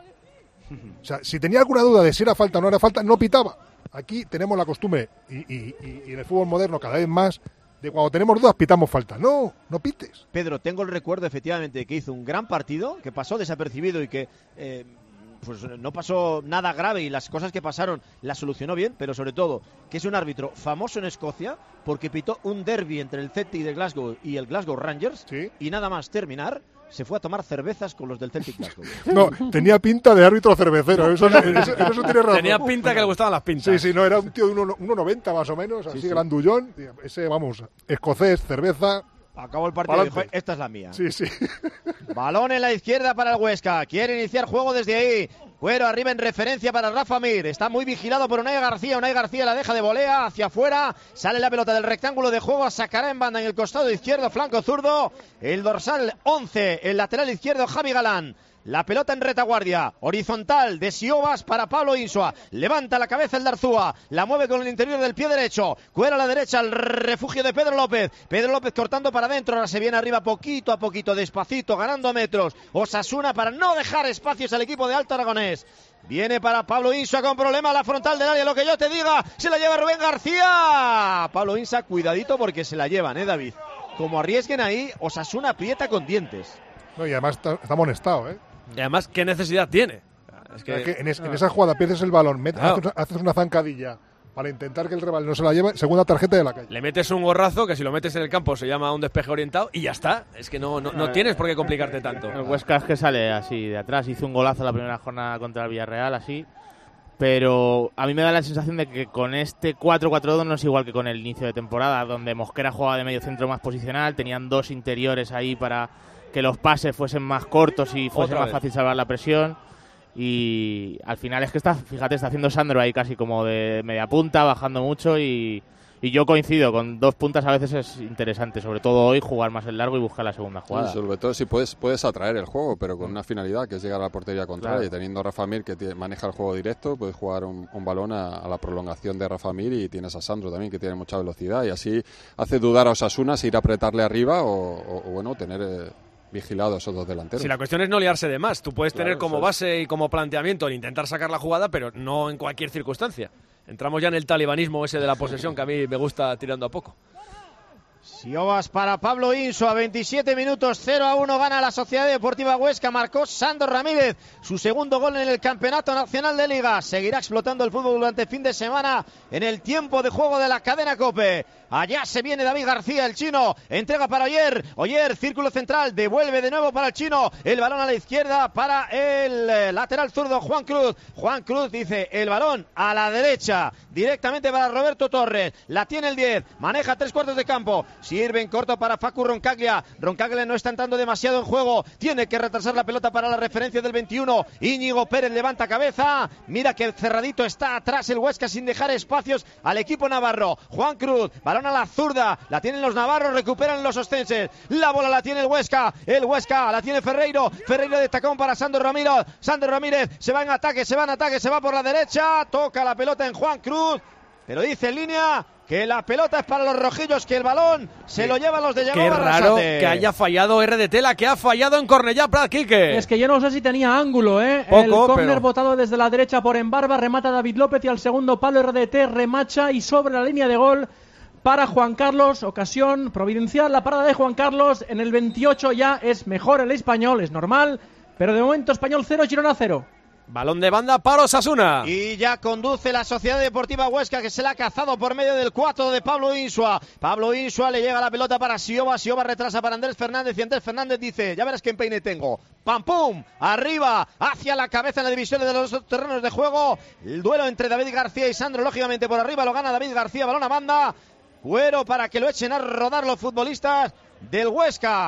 O sea, si tenía alguna duda de si era falta o no era falta, no pitaba. Aquí tenemos la costumbre, y en el fútbol moderno cada vez más, de cuando tenemos dudas pitamos falta. No pites. Pedro, tengo el recuerdo efectivamente que hizo un gran partido, que pasó desapercibido y que pues no pasó nada grave y las cosas que pasaron las solucionó bien, pero sobre todo que es un árbitro famoso en Escocia porque pitó un derbi entre el Celtic de Glasgow y el Glasgow Rangers, ¿sí? Y nada más terminar se fue a tomar cervezas con los del Celtic Glasgow. No, tenía pinta de árbitro cervecero, eso tiene razón. Tenía pinta que le gustaban las pintas. Sí, no, era un tío de 1,90 más o menos, así grandullón, ese, vamos, escocés, cerveza. Acabó el partido y dijo, esta es la mía. Sí. Balón en la izquierda para el Huesca. Quiere iniciar juego desde ahí. Cuero arriba en referencia para Rafa Mir. Está muy vigilado por Unai García. Unai García la deja de volea hacia afuera. Sale la pelota del rectángulo de juego. Sacará en banda en el costado izquierdo, flanco zurdo. El dorsal 11, el lateral izquierdo, Javi Galán. La pelota en retaguardia, horizontal de Siobas para Pablo Insua. Levanta la cabeza el Darzúa, la mueve con el interior del pie derecho. Cuero a la derecha, el refugio de Pedro López. Pedro López cortando para adentro, ahora se viene arriba poquito a poquito, despacito, ganando metros. Osasuna para no dejar espacios al equipo de Alto Aragonés. Viene para Pablo Insua con problema a la frontal del área, lo que yo te diga, se la lleva Rubén García. Pablo Insua, cuidadito porque se la llevan, David. Como arriesguen ahí, Osasuna aprieta con dientes. No, y además está amonestado, Y además, ¿qué necesidad tiene? Es que en esa jugada pierdes el balón, haces una zancadilla para intentar que el rival no se la lleve, segunda tarjeta de la calle. Le metes un gorrazo que si lo metes en el campo se llama un despeje orientado y ya está. Es que no tienes por qué complicarte tanto. El Huesca es que sale así de atrás. Hizo un golazo la primera jornada contra el Villarreal, así. Pero a mí me da la sensación de que con este 4-4-2 no es igual que con el inicio de temporada, donde Mosquera jugaba de medio centro más posicional, tenían dos interiores ahí para que los pases fuesen más cortos y fuese más fácil salvar la presión. Y al final es que está haciendo Sandro ahí casi como de media punta, bajando mucho, y yo coincido, con dos puntas a veces es interesante, sobre todo hoy, jugar más el largo y buscar la segunda jugada. Sí, sobre todo si puedes atraer el juego, pero con una finalidad que es llegar a la portería contraria. Claro. Y teniendo a Rafa Mir que maneja el juego directo, puedes jugar un balón a la prolongación de Rafa Mir, y tienes a Sandro también que tiene mucha velocidad, y así hace dudar a Osasuna si ir a apretarle arriba o bueno, tener vigilado a esos dos delanteros. Si la cuestión es no liarse de más, tú puedes tener como base y como planteamiento el intentar sacar la jugada, pero no en cualquier circunstancia. Entramos ya en el talibanismo ese de la posesión que a mí me gusta tirando a poco. Siobas para Pablo Insua, 27 minutos, 0-1 gana la Sociedad Deportiva Huesca, marcó Sandro Ramírez, su segundo gol en el Campeonato Nacional de Liga. Seguirá explotando el fútbol durante el fin de semana en el tiempo de juego de la cadena COPE. Allá se viene David García, el chino, entrega para Oyer, círculo central, devuelve de nuevo para el chino, el balón a la izquierda para el lateral zurdo Juan Cruz dice el balón a la derecha, directamente para Roberto Torres, la tiene el 10, maneja 3/4 de campo, sirve en corto para Facu Roncaglia no está entrando demasiado en juego, tiene que retrasar la pelota para la referencia del 21, Íñigo Pérez levanta cabeza, mira que cerradito está atrás el Huesca sin dejar espacios al equipo navarro. Juan Cruz, balón a la zurda, la tienen los navarros, recuperan los ostenses, la bola la tiene el Huesca la tiene Ferreiro de tacón para Sandro Ramírez, se va en ataque, se va por la derecha, toca la pelota en Juan Cruz, pero dice en línea que la pelota es para los rojillos, que el balón se lo llevan los de Yago Barrasate. Qué raro que haya fallado RDT, la que ha fallado en Cornellá, Quique. Es que yo no sé si tenía ángulo, Poco, el córner botado desde la derecha por Embarba, remata David López y al segundo palo RDT remacha y sobre la línea de gol para Juan Carlos, ocasión providencial, la parada de Juan Carlos en el 28 ya es mejor el Español, es normal, pero de momento Español 0, Girona 0. Balón de banda para Osasuna. Y ya conduce la Sociedad Deportiva Huesca, que se la ha cazado por medio del 4 de Pablo Insua. Pablo Insua le llega la pelota para Sioba retrasa para Andrés Fernández y Andrés Fernández dice, ya verás qué empeine tengo. ¡Pam, pum! Arriba, hacia la cabeza en la división de los terrenos de juego. El duelo entre David García y Sandro, lógicamente por arriba lo gana David García, balón a banda. Cuero para que lo echen a rodar los futbolistas del Huesca.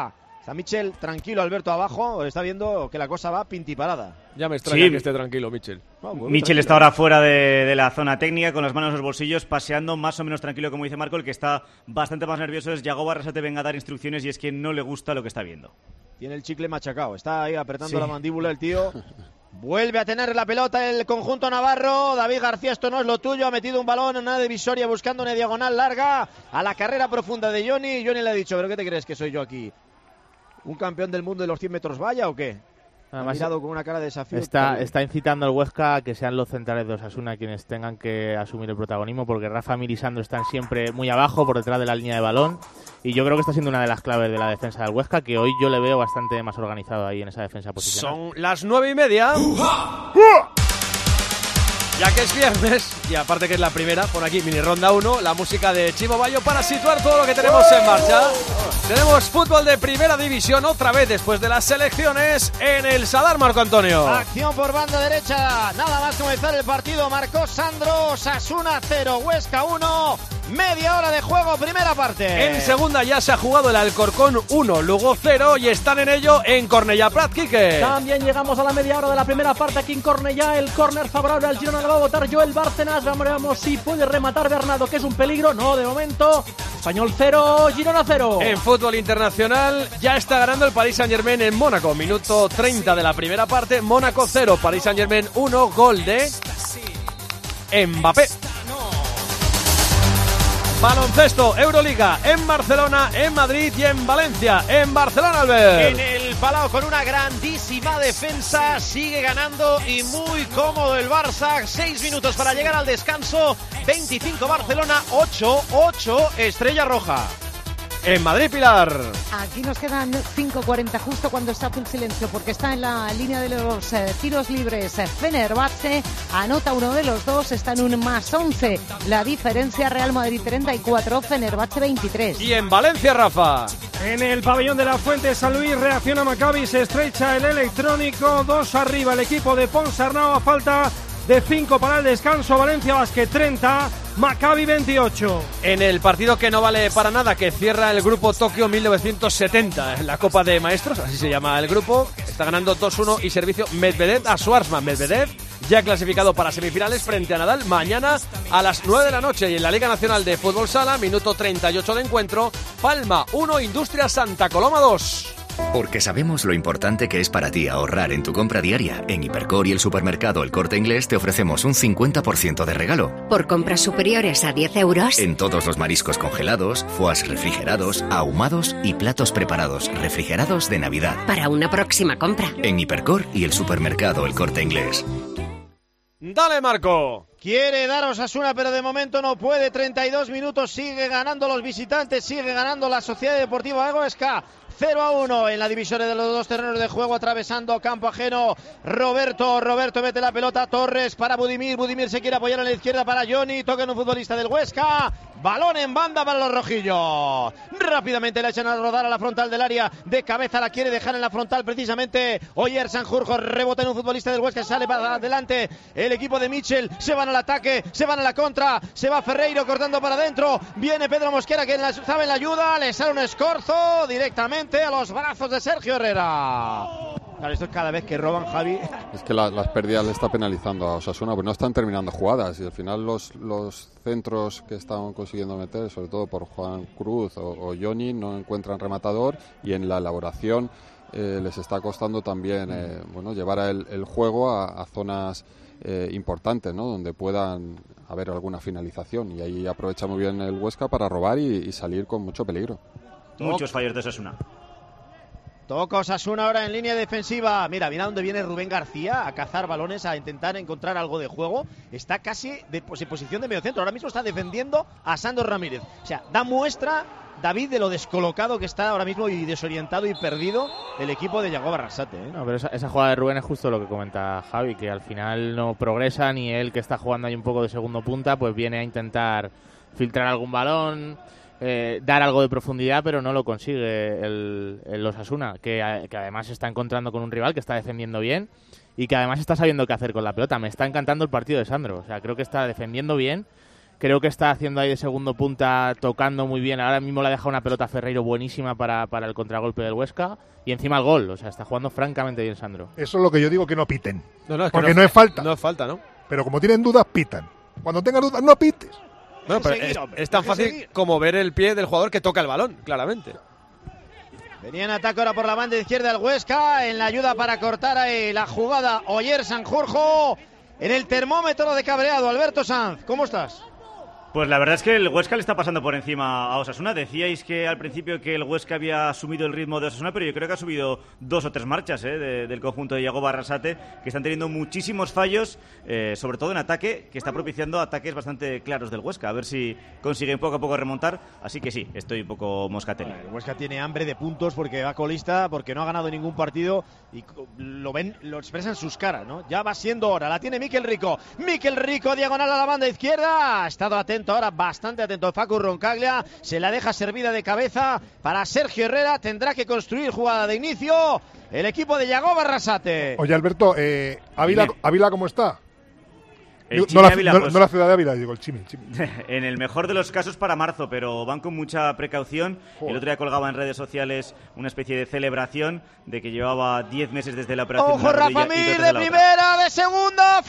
Está Michel tranquilo, Alberto abajo, está viendo que la cosa va pintiparada. Ya me extraña que esté tranquilo, Michel. Michel está ahora fuera de la zona técnica, con las manos en los bolsillos, paseando más o menos tranquilo, como dice Marco. El que está bastante más nervioso es Yago Barrasate, venga a dar instrucciones, y es que no le gusta lo que está viendo. Tiene el chicle machacado, está ahí apretando la mandíbula el tío. Vuelve a tener la pelota el conjunto navarro. David García, esto no es lo tuyo. Ha metido un balón en una divisoria buscando una diagonal larga a la carrera profunda de Johnny. Johnny le ha dicho, ¿pero qué te crees que soy yo aquí? ¿Un campeón del mundo de los 100 metros valla o qué? Ha mirado con una cara de desafío. Está incitando al Huesca a que sean los centrales de Osasuna quienes tengan que asumir el protagonismo, porque Rafa, Mir y Sandro están siempre muy abajo, por detrás de la línea de balón, y yo creo que está siendo una de las claves de la defensa del Huesca, que hoy yo le veo bastante más organizado ahí en esa defensa posicional. Son las 9:30. Ya que es viernes, y aparte que es la primera, por aquí, mini ronda 1, la música de Chimo Bayo para situar todo lo que tenemos en marcha. Tenemos fútbol de primera división otra vez después de las selecciones en el Sadar, Marco Antonio. Acción por banda derecha, nada más comenzar el partido, marcó Sandro. Osasuna 0, Huesca 1, media hora de juego, primera parte. En segunda ya se ha jugado el Alcorcón 1, Lugo 0, y están en ello en Cornellá Prat, Quique. También llegamos a la media hora de la primera parte aquí en Cornellá. El córner favorable al Girona lo va a votar Joel Bárcenas. Veamos si puede rematar Bernardo, que es un peligro. No, de momento. Español 0, Girona 0. En fútbol internacional ya está ganando el Paris Saint-Germain en Mónaco. Minuto 30 de la primera parte. Mónaco 0, Paris Saint-Germain 1. Gol de Mbappé. Baloncesto, Euroliga, en Barcelona, en Madrid y en Valencia. En Barcelona, Albert. En el Palau con una grandísima defensa, sigue ganando y muy cómodo el Barça. 6 minutos para llegar al descanso. 25 Barcelona, 8 Estrella Roja. En Madrid, Pilar. Aquí nos quedan 5:40 justo cuando está el silencio, porque está en la línea de los tiros libres. Fenerbahce anota uno de los dos, está en un +11. La diferencia, Real Madrid 34, Fenerbahce 23. Y en Valencia, Rafa. En el pabellón de la Fuente San Luis reacciona Maccabi, se estrecha el electrónico, 2 arriba el equipo de Ponsarnau a falta de 5 para el descanso. Valencia Basket 30, Maccabi 28. En el partido que no vale para nada, que cierra el grupo Tokio 1970 en la Copa de Maestros, así se llama el grupo, está ganando 2-1 y servicio Medvedev a Schwarzman. Medvedev ya clasificado para semifinales frente a Nadal mañana a las 9 de la noche. Y en la Liga Nacional de Fútbol Sala, minuto 38 de encuentro, Palma 1, Industria Santa Coloma 2. Porque sabemos lo importante que es para ti ahorrar en tu compra diaria. En Hipercor y el supermercado El Corte Inglés te ofrecemos un 50% de regalo. Por compras superiores a 10 euros. En todos los mariscos congelados, foies refrigerados, ahumados y platos preparados refrigerados de Navidad. Para una próxima compra. En Hipercor y el supermercado El Corte Inglés. Dale, Marco. Quiere dar Osasuna, pero de momento no puede. 32 minutos, sigue ganando los visitantes, sigue ganando la Sociedad Deportiva Huesca. 0-1 en la división de los dos terrenos de juego, atravesando campo ajeno. Roberto mete la pelota, Torres para Budimir se quiere apoyar a la izquierda para Johnny, toca en un futbolista del Huesca. Balón en banda para los rojillos. Rápidamente la echan a rodar a la frontal del área. De cabeza la quiere dejar en la frontal precisamente Oyer Sanjurjo. Rebota en un futbolista del Huesca. Sale para adelante el equipo de Michel. Se van al ataque, se van a la contra. Se va Ferreiro cortando para adentro. Viene Pedro Mosquera que sabe la ayuda. Le sale un escorzo directamente a los brazos de Sergio Herrera. Claro, esto es cada vez que roban, Javi. Es que las pérdidas le está penalizando a Osasuna, pues no están terminando jugadas y al final los centros que están consiguiendo meter, sobre todo por Juan Cruz o Johnny, no encuentran rematador y en la elaboración les está costando también llevar el juego a zonas importantes, ¿no? Donde puedan haber alguna finalización, y ahí aprovecha muy bien el Huesca para robar y salir con mucho peligro. Muchos fallos de Osasuna. Toca Osasuna ahora en línea defensiva. Mira dónde viene Rubén García a cazar balones, a intentar encontrar algo de juego. Está casi en posición de mediocentro. Ahora mismo está defendiendo a Sandro Ramírez. O sea, da muestra, David, de lo descolocado que está ahora mismo y desorientado y perdido el equipo de Yago Barrasate. No, pero esa jugada de Rubén es justo lo que comenta Javi, que al final no progresa, ni él, que está jugando ahí un poco de segundo punta, pues viene a intentar filtrar algún balón, dar algo de profundidad, pero no lo consigue el Osasuna, que además se está encontrando con un rival que está defendiendo bien y que además está sabiendo qué hacer con la pelota. Me está encantando el partido de Sandro, o sea, creo que está defendiendo bien, Creo que está haciendo ahí de segundo punta, tocando muy bien. Ahora mismo le ha dejado una pelota a Ferreiro buenísima para el contragolpe del Huesca. Y encima el gol. O sea, está jugando francamente bien Sandro. Eso es lo que yo digo, que no piten. No, es porque no es falta. No es falta, ¿no? Pero como tienen dudas, pitan. Cuando tengas dudas, no pites. No, pero es tan fácil como ver el pie del jugador que toca el balón, claramente. Venía en ataque ahora por la banda izquierda el Huesca. En la ayuda para cortar ahí la jugada Oyer Sanjurjo. En el termómetro de cabreado, Alberto Sanz, ¿cómo estás? Pues la verdad es que el Huesca le está pasando por encima a Osasuna. Decíais que al principio que el Huesca había asumido el ritmo de Osasuna, pero yo creo que ha subido 2 o 3 marchas del conjunto de Yagoba Arrasate, que están teniendo muchísimos fallos, sobre todo en ataque, que está propiciando ataques bastante claros del Huesca. A ver si consiguen poco a poco remontar. Así que sí, estoy un poco moscatelio. El Huesca tiene hambre de puntos porque va colista, porque no ha ganado ningún partido y lo ven, lo expresan sus caras, ¿no? Ya va siendo hora. La tiene Mikel Rico. Mikel Rico, diagonal a la banda izquierda. Ha estado atento ahora, bastante atento Facu Roncaglia, se la deja servida de cabeza para Sergio Herrera, tendrá que construir jugada de inicio el equipo de Yagoba Arrasate. Oye, Alberto, ¿Ávila cómo está? No la ciudad de Ávila, digo, el Chimi. En el mejor de los casos para marzo, pero van con mucha precaución. El otro día colgaba en redes sociales una especie de celebración de que llevaba 10 meses desde la operación. ¡Ojo, Rafa Mir de primera, de segunda,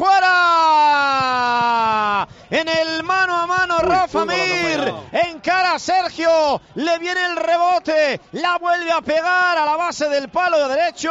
fuera! En el mano a mano, Rafa Mir encara a Sergio, le viene el rebote, la vuelve a pegar a la base del palo derecho.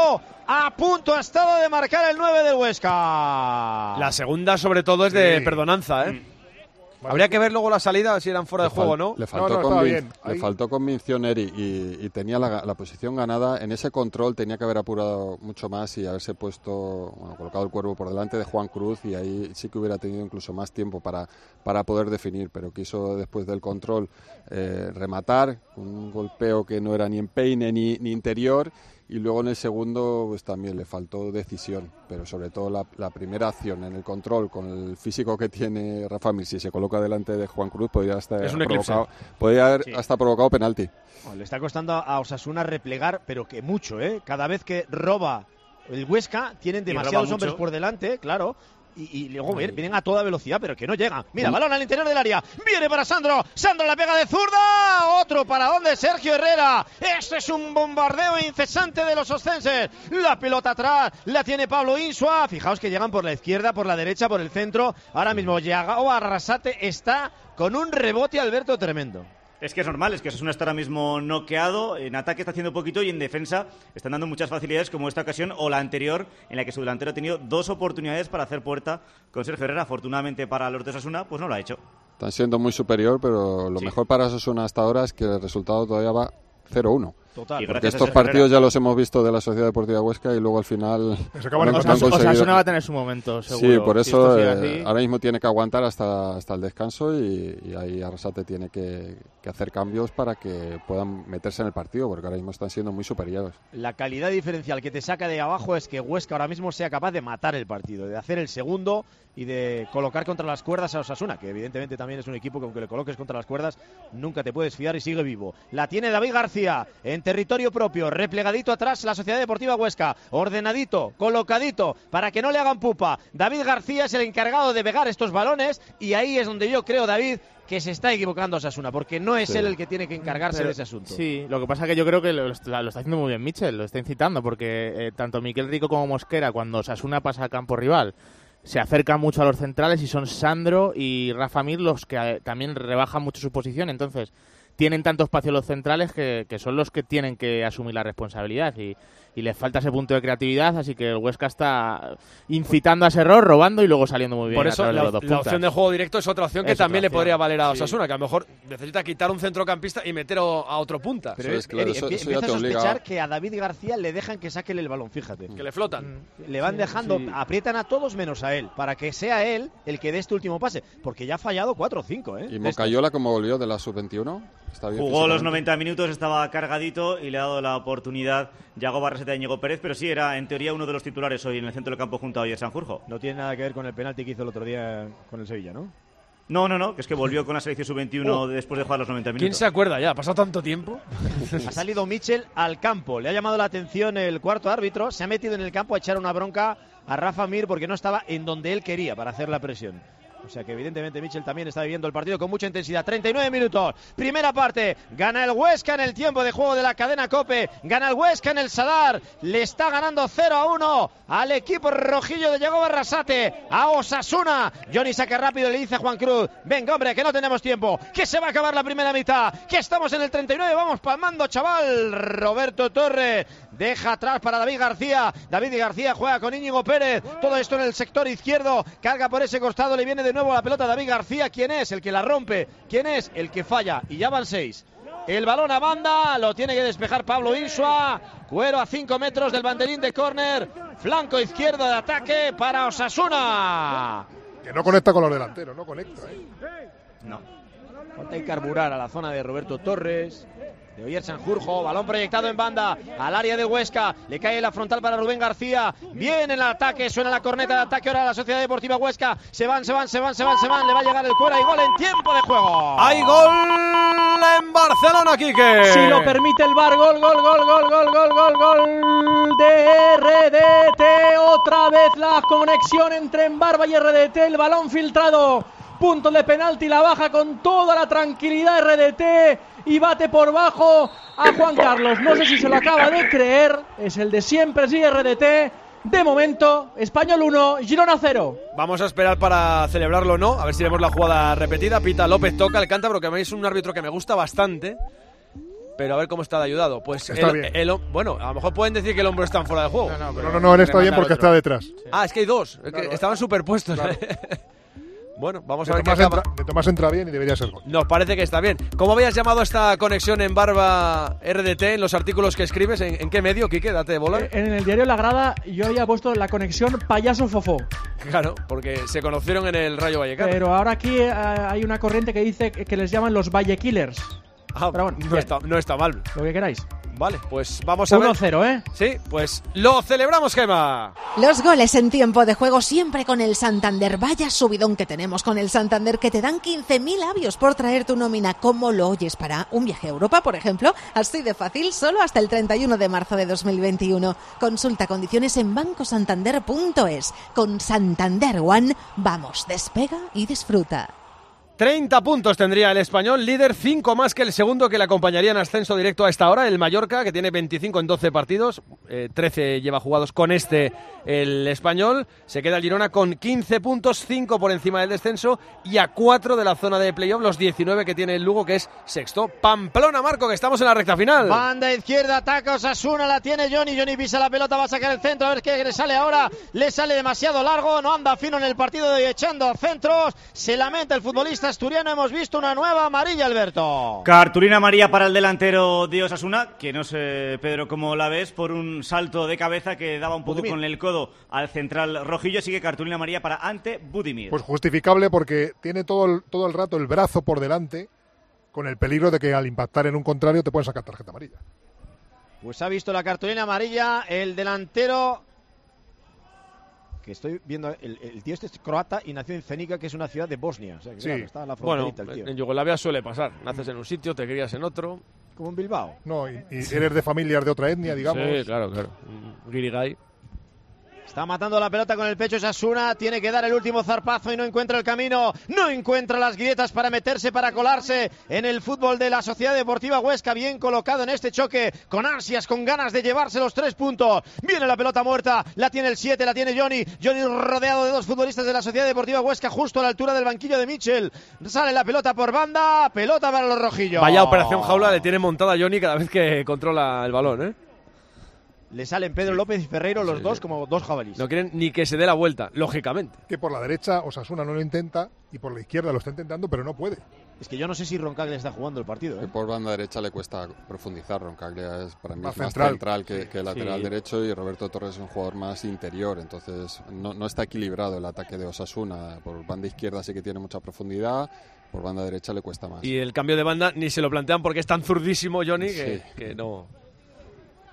A punto ha estado de marcar el 9 del Huesca. La segunda, sobre todo, es de perdonanza, ¿eh? Habría que ver luego la salida, si eran fuera de juego o no. Le faltó convicción Eri y tenía la posición ganada. En ese control tenía que haber apurado mucho más y haberse colocado el cuerpo por delante de Juan Cruz, y ahí sí que hubiera tenido incluso más tiempo para poder definir, pero quiso después del control rematar, un golpeo que no era ni empeine ni interior. Y luego en el segundo pues también le faltó decisión, pero sobre todo la primera acción en el control, con el físico que tiene Rafa Mir, si se coloca delante de Juan Cruz, podría haber hasta provocado penalti. Le está costando a Osasuna replegar, pero que mucho, ¿eh? Cada vez que roba el Huesca, tienen demasiados hombres por delante, claro. Y luego vienen a toda velocidad, pero que no llegan. Mira, balón al interior del área. Viene para Sandro. Sandro la pega de zurda. Otro para donde Sergio Herrera. Este es un bombardeo incesante de los oscenses. La pelota atrás. La tiene Pablo Insua. Fijaos que llegan por la izquierda, por la derecha, por el centro. Ahora mismo Yagoba Arrasate está con un rebote, Alberto, tremendo. Es que es normal, es que Osasuna está ahora mismo noqueado, en ataque está haciendo poquito y en defensa están dando muchas facilidades, como esta ocasión o la anterior, en la que su delantero ha tenido 2 oportunidades para hacer puerta con Sergio Herrera. Afortunadamente para los de Osasuna, pues no lo ha hecho. Están siendo muy superior, pero lo mejor para Osasuna hasta ahora es que el resultado todavía va 0-1. Total. Porque estos partidos ya los hemos visto de la Sociedad Deportiva Huesca y luego al final Osasuna va a tener su momento, seguro. Sí, por eso ahora mismo tiene que aguantar hasta el descanso y ahí Arrasate tiene que hacer cambios para que puedan meterse en el partido, porque ahora mismo están siendo muy superiores. La calidad diferencial que te saca de abajo es que Huesca ahora mismo sea capaz de matar el partido, de hacer el segundo y de colocar contra las cuerdas a Osasuna, que evidentemente también es un equipo que aunque le coloques contra las cuerdas nunca te puedes fiar y sigue vivo. La tiene David García en territorio propio, replegadito atrás la Sociedad Deportiva Huesca, ordenadito, colocadito, para que no le hagan pupa. David García es el encargado de pegar estos balones y ahí es donde yo creo, David, que se está equivocando Osasuna, porque no es él el que tiene que encargarse de ese asunto. Sí, lo que pasa es que yo creo que lo está haciendo muy bien Michel, lo está incitando, porque tanto Mikel Rico como Mosquera, cuando Osasuna pasa a campo rival, se acercan mucho a los centrales y son Sandro y Rafa Mir los que también rebajan mucho su posición, entonces tienen tanto espacio los centrales que son los que tienen que asumir la responsabilidad y les falta ese punto de creatividad, así que el Huesca está incitando a ese error, robando y luego saliendo muy bien. Por eso la opción de juego directo es otra opción que también le podría valer a Osasuna, que a lo mejor necesita quitar un centrocampista y meter a otro punta. Pero empieza a sospechar que a David García le dejan que saque el balón, fíjate. Que le flotan. Le van dejando, aprietan a todos menos a él, para que sea él el que dé este último pase, porque ya ha fallado 4 o 5. ¿Y Mocayola cómo volvió de la sub-21? Jugó los 90 minutos, estaba cargadito y le ha dado la oportunidad Yagoba Arrasate a Íñigo Pérez, pero sí, era en teoría uno de los titulares hoy en el centro del campo junto a Oyer Sanjurjo. No tiene nada que ver con el penalti que hizo el otro día con el Sevilla, ¿no? No, que es que volvió con la selección sub-21 después de jugar los 90 minutos. ¿Quién se acuerda ya? ¿Ha pasado tanto tiempo? Ha salido Michel al campo, le ha llamado la atención el cuarto árbitro, se ha metido en el campo a echar una bronca a Rafa Mir porque no estaba en donde él quería para hacer la presión. O sea que evidentemente Michel también está viviendo el partido con mucha intensidad. 39 minutos, primera parte, gana el Huesca en el tiempo de juego de la cadena COPE, gana el Huesca en el Sadar, le está ganando 0-1 al equipo rojillo de Yago Barrasate, a Osasuna. Johnny saca rápido, le dice a Juan Cruz, venga hombre, que no tenemos tiempo, que se va a acabar la primera mitad, que estamos en el 39, vamos palmando chaval. Roberto Torres deja atrás para David García, David García juega con Íñigo Pérez, todo esto en el sector izquierdo, carga por ese costado, le viene de nuevo la pelota a David García. ¿Quién es el que la rompe? ¿Quién es el que falla? Y ya van 6. El balón a banda, lo tiene que despejar Pablo Insua. Cuero a 5 metros del banderín de córner. Flanco izquierdo de ataque para Osasuna. Que no conecta con los delanteros, no conecta. No. Falta que carburar a la zona de Roberto Torres, de Oyer Sanjurjo, balón proyectado en banda al área de Huesca, le cae la frontal para Rubén García, viene el ataque, suena la corneta de ataque ahora a la Sociedad Deportiva Huesca, se van, le va a llegar el cuero, hay gol en tiempo de juego. ¡Hay gol en Barcelona, Quique! Si lo permite el VAR, gol de RDT, otra vez la conexión entre Embarba y RDT, el balón filtrado, punto de penalti, la baja con toda la tranquilidad RDT y bate por bajo a Juan Carlos. No sé si se lo acaba de creer, es el de siempre, sí, RDT. De momento, Español 1, Girona 0. Vamos a esperar para celebrarlo o no, a ver si vemos la jugada repetida. Pita López, toca el cántabro, que a mí es un árbitro que me gusta bastante, pero a ver cómo está de ayudado. Pues está bien. Bueno, a lo mejor pueden decir que el hombro está en fuera de juego. No, él está bien porque está detrás. Sí. Ah, es que hay dos, claro. Estaban superpuestos. Claro. Bueno, vamos a ver qué acaba. De Tomás entra bien y debería ser gol. Nos parece que está bien. ¿Cómo habías llamado esta conexión en Barba RDT en los artículos que escribes? ¿En qué medio, Quique? Date de bola. En el diario La Grada yo había puesto la conexión Payaso Fofó. Claro, porque se conocieron en el Rayo Vallecano. Pero ahora aquí hay una corriente que dice que les llaman los Valle Killers. Ah, pero bueno, no está mal. Lo que queráis. Vale, pues vamos a ver. 1-0, ¿eh? Sí, pues lo celebramos, Gemma. Los goles en tiempo de juego siempre con el Santander. Vaya subidón que tenemos con el Santander, que te dan 15.000 avios por traer tu nómina. ¿Cómo lo oyes? Para un viaje a Europa, por ejemplo. Así de fácil, solo hasta el 31 de marzo de 2021. Consulta condiciones en bancosantander.es. Con Santander One, vamos, despega y disfruta. 30 puntos tendría el Español, líder, 5 más que el segundo que le acompañaría en ascenso directo a esta hora, el Mallorca, que tiene 25 en 12 partidos, 13 lleva jugados con el Español. Se queda el Girona con 15 puntos, 5 por encima del descenso y a 4 de la zona de playoff, los 19 que tiene el Lugo, que es sexto. Pamplona, Marco, que estamos en la recta final. Banda izquierda, ataca Osasuna, la tiene Johnny pisa la pelota, va a sacar el centro, a ver qué le sale ahora, le sale demasiado largo, no anda fino en el partido y echando centros, se lamenta el futbolista asturiano. Hemos visto una nueva amarilla, Alberto. Cartulina amarilla para el delantero de Osasuna, que no sé, Pedro, cómo la ves, por un salto de cabeza que daba un poco con el codo al central rojillo. Sigue cartulina amarilla para Ante Budimir. Pues justificable, porque tiene todo el rato el brazo por delante, con el peligro de que al impactar en un contrario te pueden sacar tarjeta amarilla. Pues ha visto la cartulina amarilla el delantero, que estoy viendo, el tío este es croata y nació en Zenica, que es una ciudad de Bosnia. O sea, que sí. Claro, está en la fronterita, bueno, el tío. En Yugoslavia suele pasar. Naces en un sitio, te crías en otro. Como en Bilbao. No, y eres de familias de otra etnia, digamos. Sí, claro. Guirigay. Está matando la pelota con el pecho Osasuna, tiene que dar el último zarpazo y no encuentra el camino, no encuentra las grietas para meterse, para colarse en el fútbol de la Sociedad Deportiva Huesca. Bien colocado en este choque, con ansias, con ganas de llevarse los 3 puntos. Viene la pelota muerta, la tiene el 7, la tiene Johnny rodeado de 2 futbolistas de la Sociedad Deportiva Huesca, justo a la altura del banquillo de Michel. Sale la pelota por banda, pelota para los rojillos. Vaya operación jaula le tiene montada Johnny cada vez que controla el balón, ¿eh? Le salen Pedro López y Ferreiro los dos como 2 jabalíes. No quieren ni que se dé la vuelta, lógicamente. Que por la derecha Osasuna no lo intenta y por la izquierda lo está intentando, pero no puede. Es que yo no sé si Roncaglia está jugando el partido, ¿eh? Que por banda derecha le cuesta profundizar. Roncaglia es para mí más central que lateral derecho, y Roberto Torres es un jugador más interior. Entonces no está equilibrado el ataque de Osasuna. Por banda izquierda sí que tiene mucha profundidad. Por banda derecha le cuesta más. Y el cambio de banda ni se lo plantean porque es tan zurdísimo Johnny que no...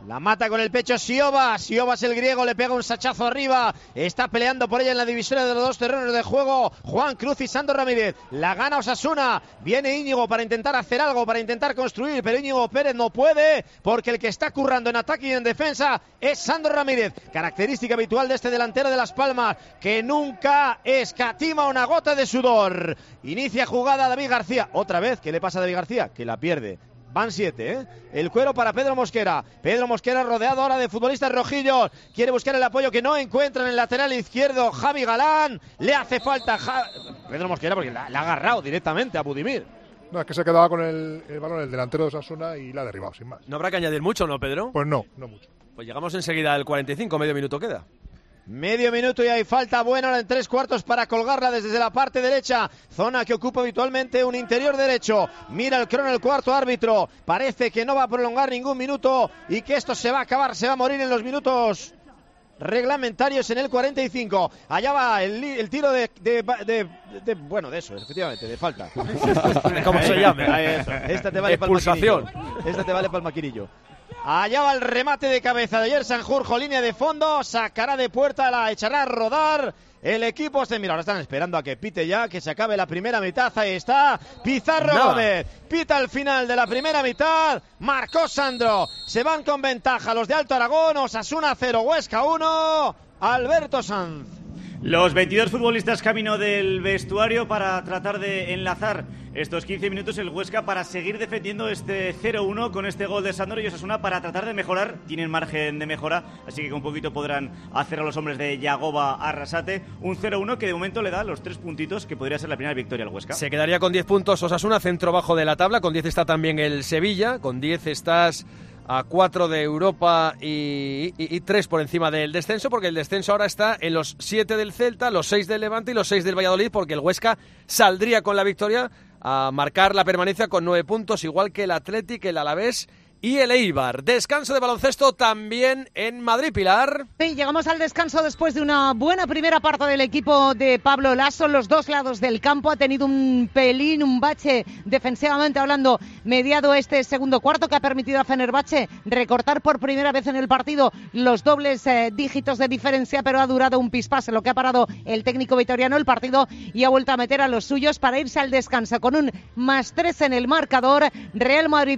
La mata con el pecho Siobas. Siobas el griego, le pega un sachazo arriba. Está peleando por ella en la divisoria de los dos terrenos de juego Juan Cruz y Sandro Ramírez. La gana Osasuna. Viene Íñigo para intentar hacer algo, para intentar construir, pero Íñigo Pérez no puede, porque el que está currando en ataque y en defensa es Sandro Ramírez. Característica habitual de este delantero de Las Palmas, que nunca escatima una gota de sudor. Inicia jugada David García. Otra vez, ¿qué le pasa a David García? Que la pierde. Van 7, ¿eh? El cuero para Pedro Mosquera. Pedro Mosquera rodeado ahora de futbolistas rojillos. Quiere buscar el apoyo que no encuentra en el lateral izquierdo. Javi Galán. Le hace falta Pedro Mosquera porque la ha agarrado directamente a Budimir. No, es que se quedaba con el balón el delantero de Osasuna y la ha derribado, sin más. ¿No habrá que añadir mucho, no, Pedro? Pues no mucho. Pues llegamos enseguida al 45, medio minuto queda. Medio minuto y hay falta buena en 3/4 para colgarla desde la parte derecha, zona que ocupa habitualmente un interior derecho. Mira el crono el cuarto árbitro, parece que no va a prolongar ningún minuto y que esto se va a acabar, se va a morir en los minutos reglamentarios en el 45. Allá va el tiro de eso, efectivamente, de falta. ¿Cómo se llame? Esta te vale para el maquinillo. Esta te vale para el maquinillo. Allá va el remate de cabeza de ayer Sanjurjo, línea de fondo, sacará de puerta, la echará a rodar. El equipo mira, ahora están esperando a que pite ya, que se acabe la primera mitad. Ahí está Pizarro Gómez, pita al final de la primera mitad. Marcó Sandro, se van con ventaja los de Alto Aragón. Osasuna 0, Huesca 1, Alberto Sanz. Los 22 futbolistas camino del vestuario para tratar de enlazar estos 15 minutos el Huesca para seguir defendiendo este 0-1 con este gol de Sandro y Osasuna para tratar de mejorar. Tienen margen de mejora, así que con un poquito podrán hacer a los hombres de Yagoba Arrasate un 0-1 que de momento le da los 3 puntitos que podría ser la primera victoria al Huesca. Se quedaría con 10 puntos Osasuna, centro bajo de la tabla. Con 10 está también el Sevilla, con 10 estás a 4 de Europa y 3 por encima del descenso, porque el descenso ahora está en los 7 del Celta, los 6 del Levante y los 6 del Valladolid, porque el Huesca saldría con la victoria a marcar la permanencia con 9 puntos, igual que el Athletic, el Alavés y el Eibar. Descanso de baloncesto también en Madrid, Pilar. Sí, llegamos al descanso después de una buena primera parte del equipo de Pablo Lasso. Los dos lados del campo ha tenido un bache defensivamente hablando mediado este segundo cuarto que ha permitido a Fenerbahce recortar por primera vez en el partido los dobles dígitos de diferencia, pero ha durado un pispás en lo que ha parado el técnico vitoriano el partido y ha vuelto a meter a los suyos para irse al descanso con un +3 en el marcador. Real Madrid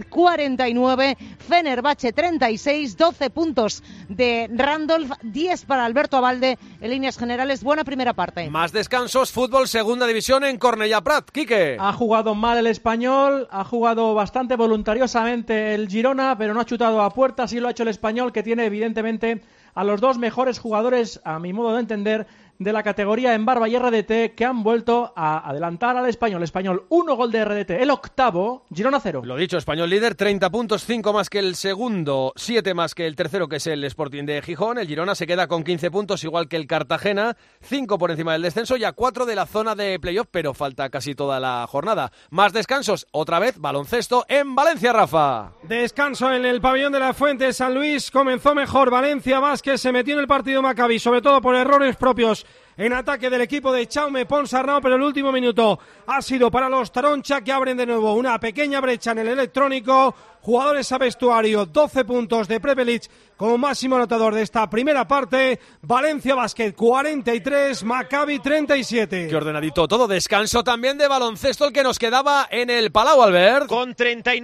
49, Fenerbahce 36, 12 puntos de Randolph, 10 para Alberto Abalde. En líneas generales, buena primera parte. Más descansos, fútbol segunda división en Cornellà Prat. Quique. Ha jugado mal el Español, ha jugado bastante voluntariosamente el Girona, pero no ha chutado a puerta, sí lo ha hecho el Español, que tiene evidentemente a los dos mejores jugadores, a mi modo de entender, de la categoría en Barba y RDT, que han vuelto a adelantar al Español. Español 1 gol de RDT, el octavo, Girona 0. Lo dicho, Español líder, 30 puntos, 5 más que el segundo, 7 más que el tercero, que es el Sporting de Gijón. El Girona se queda con 15 puntos, igual que el Cartagena, 5 por encima del descenso y a 4 de la zona de playoff, pero falta casi toda la jornada. Más descansos, otra vez baloncesto en Valencia, Rafa. Descanso en el pabellón de la Fuente San Luis, comenzó mejor Valencia Vázquez, se metió en el partido Maccabi, sobre todo por errores propios en ataque del equipo de Jaume Ponsarnau, pero el último minuto ha sido para los Taroncha, que abren de nuevo una pequeña brecha en el electrónico. Jugadores a vestuario, 12 puntos de Prepelic como máximo anotador de esta primera parte. Valencia Basket 43, Maccabi 37. Qué ordenadito todo. Descanso también de baloncesto, el que nos quedaba en el Palau, Albert. Con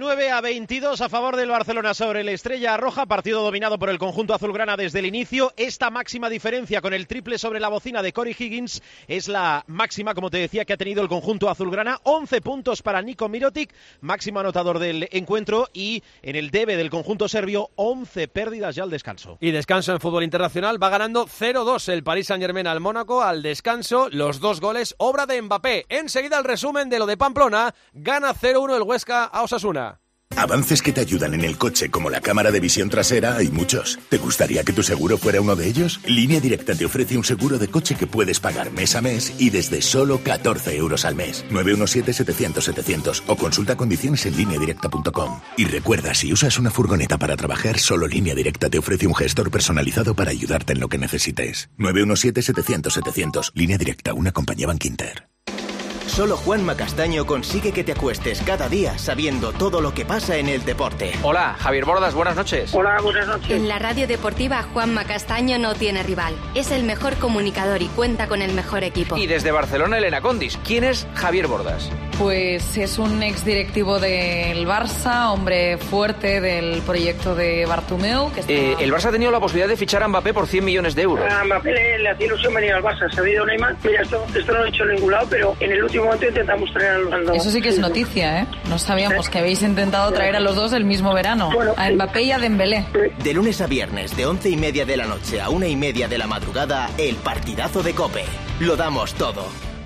39-22 a favor del Barcelona sobre el Estrella Roja, partido dominado por el conjunto azulgrana desde el inicio. Esta máxima diferencia con el triple sobre la bocina de Corey Higgins es la máxima, como te decía, que ha tenido el conjunto azulgrana. 11 puntos para Niko Mirotic, máximo anotador del encuentro, y en el debe del conjunto serbio 11 pérdidas ya al descanso. Y descanso en fútbol internacional, va ganando 0-2 el Paris Saint-Germain al Mónaco al descanso, los 2 goles obra de Mbappé. Enseguida el resumen de lo de Pamplona, gana 0-1 el Huesca a Osasuna. Avances que te ayudan en el coche, como la cámara de visión trasera, hay muchos. ¿Te gustaría que tu seguro fuera uno de ellos? Línea Directa te ofrece un seguro de coche que puedes pagar mes a mes y desde solo 14 euros al mes. 917-700-700 o consulta condiciones en lineadirecta.com. Y recuerda, si usas una furgoneta para trabajar, solo Línea Directa te ofrece un gestor personalizado para ayudarte en lo que necesites. 917-700-700. Línea Directa, una compañía Bankinter. Solo Juanma Castaño consigue que te acuestes cada día sabiendo todo lo que pasa en el deporte. Hola, Javier Bordas, buenas noches. Hola, buenas noches. En la radio deportiva, Juanma Castaño no tiene rival. Es el mejor comunicador y cuenta con el mejor equipo. Y desde Barcelona, Elena Condis. ¿Quién es Javier Bordas? Pues es un exdirectivo del Barça, hombre fuerte del proyecto de Bartomeu. Que el Barça ha tenido la posibilidad de fichar a Mbappé por 100 millones de euros. A Mbappé le hacía ilusión venir al Barça. Se ha habido Neymar. Mira, esto no lo he hecho en ningún lado, pero en el último momento intentamos traer a los dos. Eso sí que es noticia, ¿eh? No sabíamos que habéis intentado traer a los dos el mismo verano. Bueno, a Mbappé y a Dembélé. De lunes a viernes, de 11:30 de la noche a 1:30 de la madrugada, el partidazo de COPE. Lo damos todo.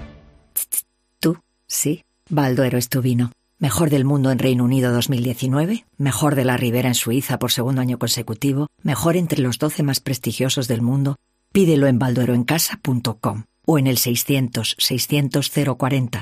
¿Tú? Sí. Balduero es tu vino. Mejor del mundo en Reino Unido 2019, mejor de la Ribera en Suiza por segundo año consecutivo, mejor entre los 12 más prestigiosos del mundo. Pídelo en baldueroencasa.com o en el 600-600-040,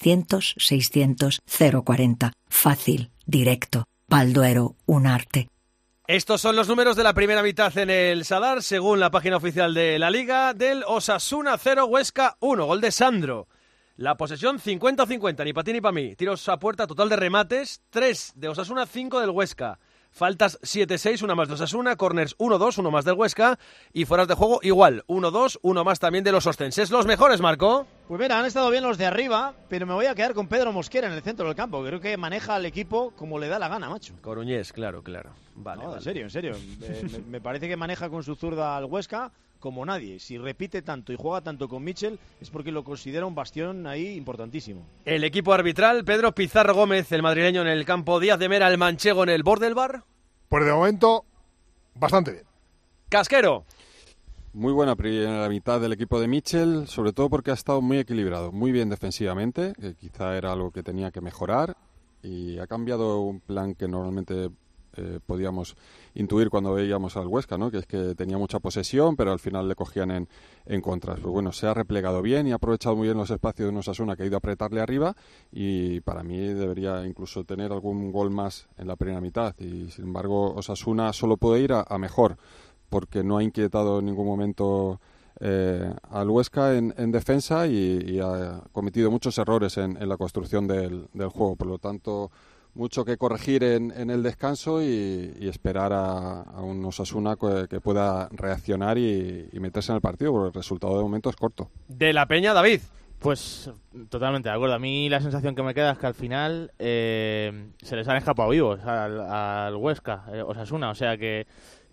600-600-040. Fácil, directo. Balduero, un arte. Estos son los números de la primera mitad en el Sadar, según la página oficial de la Liga. Del Osasuna 0, Huesca 1, gol de Sandro. La posesión 50-50, ni para ti ni para mí. Tiros a puerta, total de remates, 3 de Osasuna, 5 del Huesca. Faltas 7-6, una más de Osasuna, corners 1-2, uno más del Huesca. Y fueras de juego igual, 1-2, uno más también de los ostenses. Los mejores, Marco. Pues mira, han estado bien los de arriba, pero me voy a quedar con Pedro Mosquera en el centro del campo. Creo que maneja al equipo como le da la gana, macho. Coruñés, claro. Vale, no, vale. En serio. Me parece que maneja con su zurda al Huesca como nadie. Si repite tanto y juega tanto con Mitchell es porque lo considera un bastión ahí importantísimo. El equipo arbitral, Pedro Pizarro Gómez, el madrileño en el campo, Díaz de Mera, el manchego en el borde del bar. Pues de momento, bastante bien. Casquero. Muy buena primera mitad del equipo de Mitchell, sobre todo porque ha estado muy equilibrado, muy bien defensivamente, que quizá era algo que tenía que mejorar, y ha cambiado un plan que normalmente podíamos intuir cuando veíamos al Huesca, ¿no? Que es que tenía mucha posesión, pero al final le cogían en contras. Pues bueno, se ha replegado bien y ha aprovechado muy bien los espacios de un Osasuna que ha ido a apretarle arriba, y para mí debería incluso tener algún gol más en la primera mitad, y sin embargo Osasuna solo puede ir a mejor, porque no ha inquietado en ningún momento al Huesca en defensa y ha cometido muchos errores en la construcción del juego. Por lo tanto, mucho que corregir en el descanso y esperar a un Osasuna que pueda reaccionar y meterse en el partido, porque el resultado de momento es corto. De la Peña, David. Pues totalmente de acuerdo. A mí la sensación que me queda es que al final se les han escapado vivos al Huesca, Osasuna. O sea que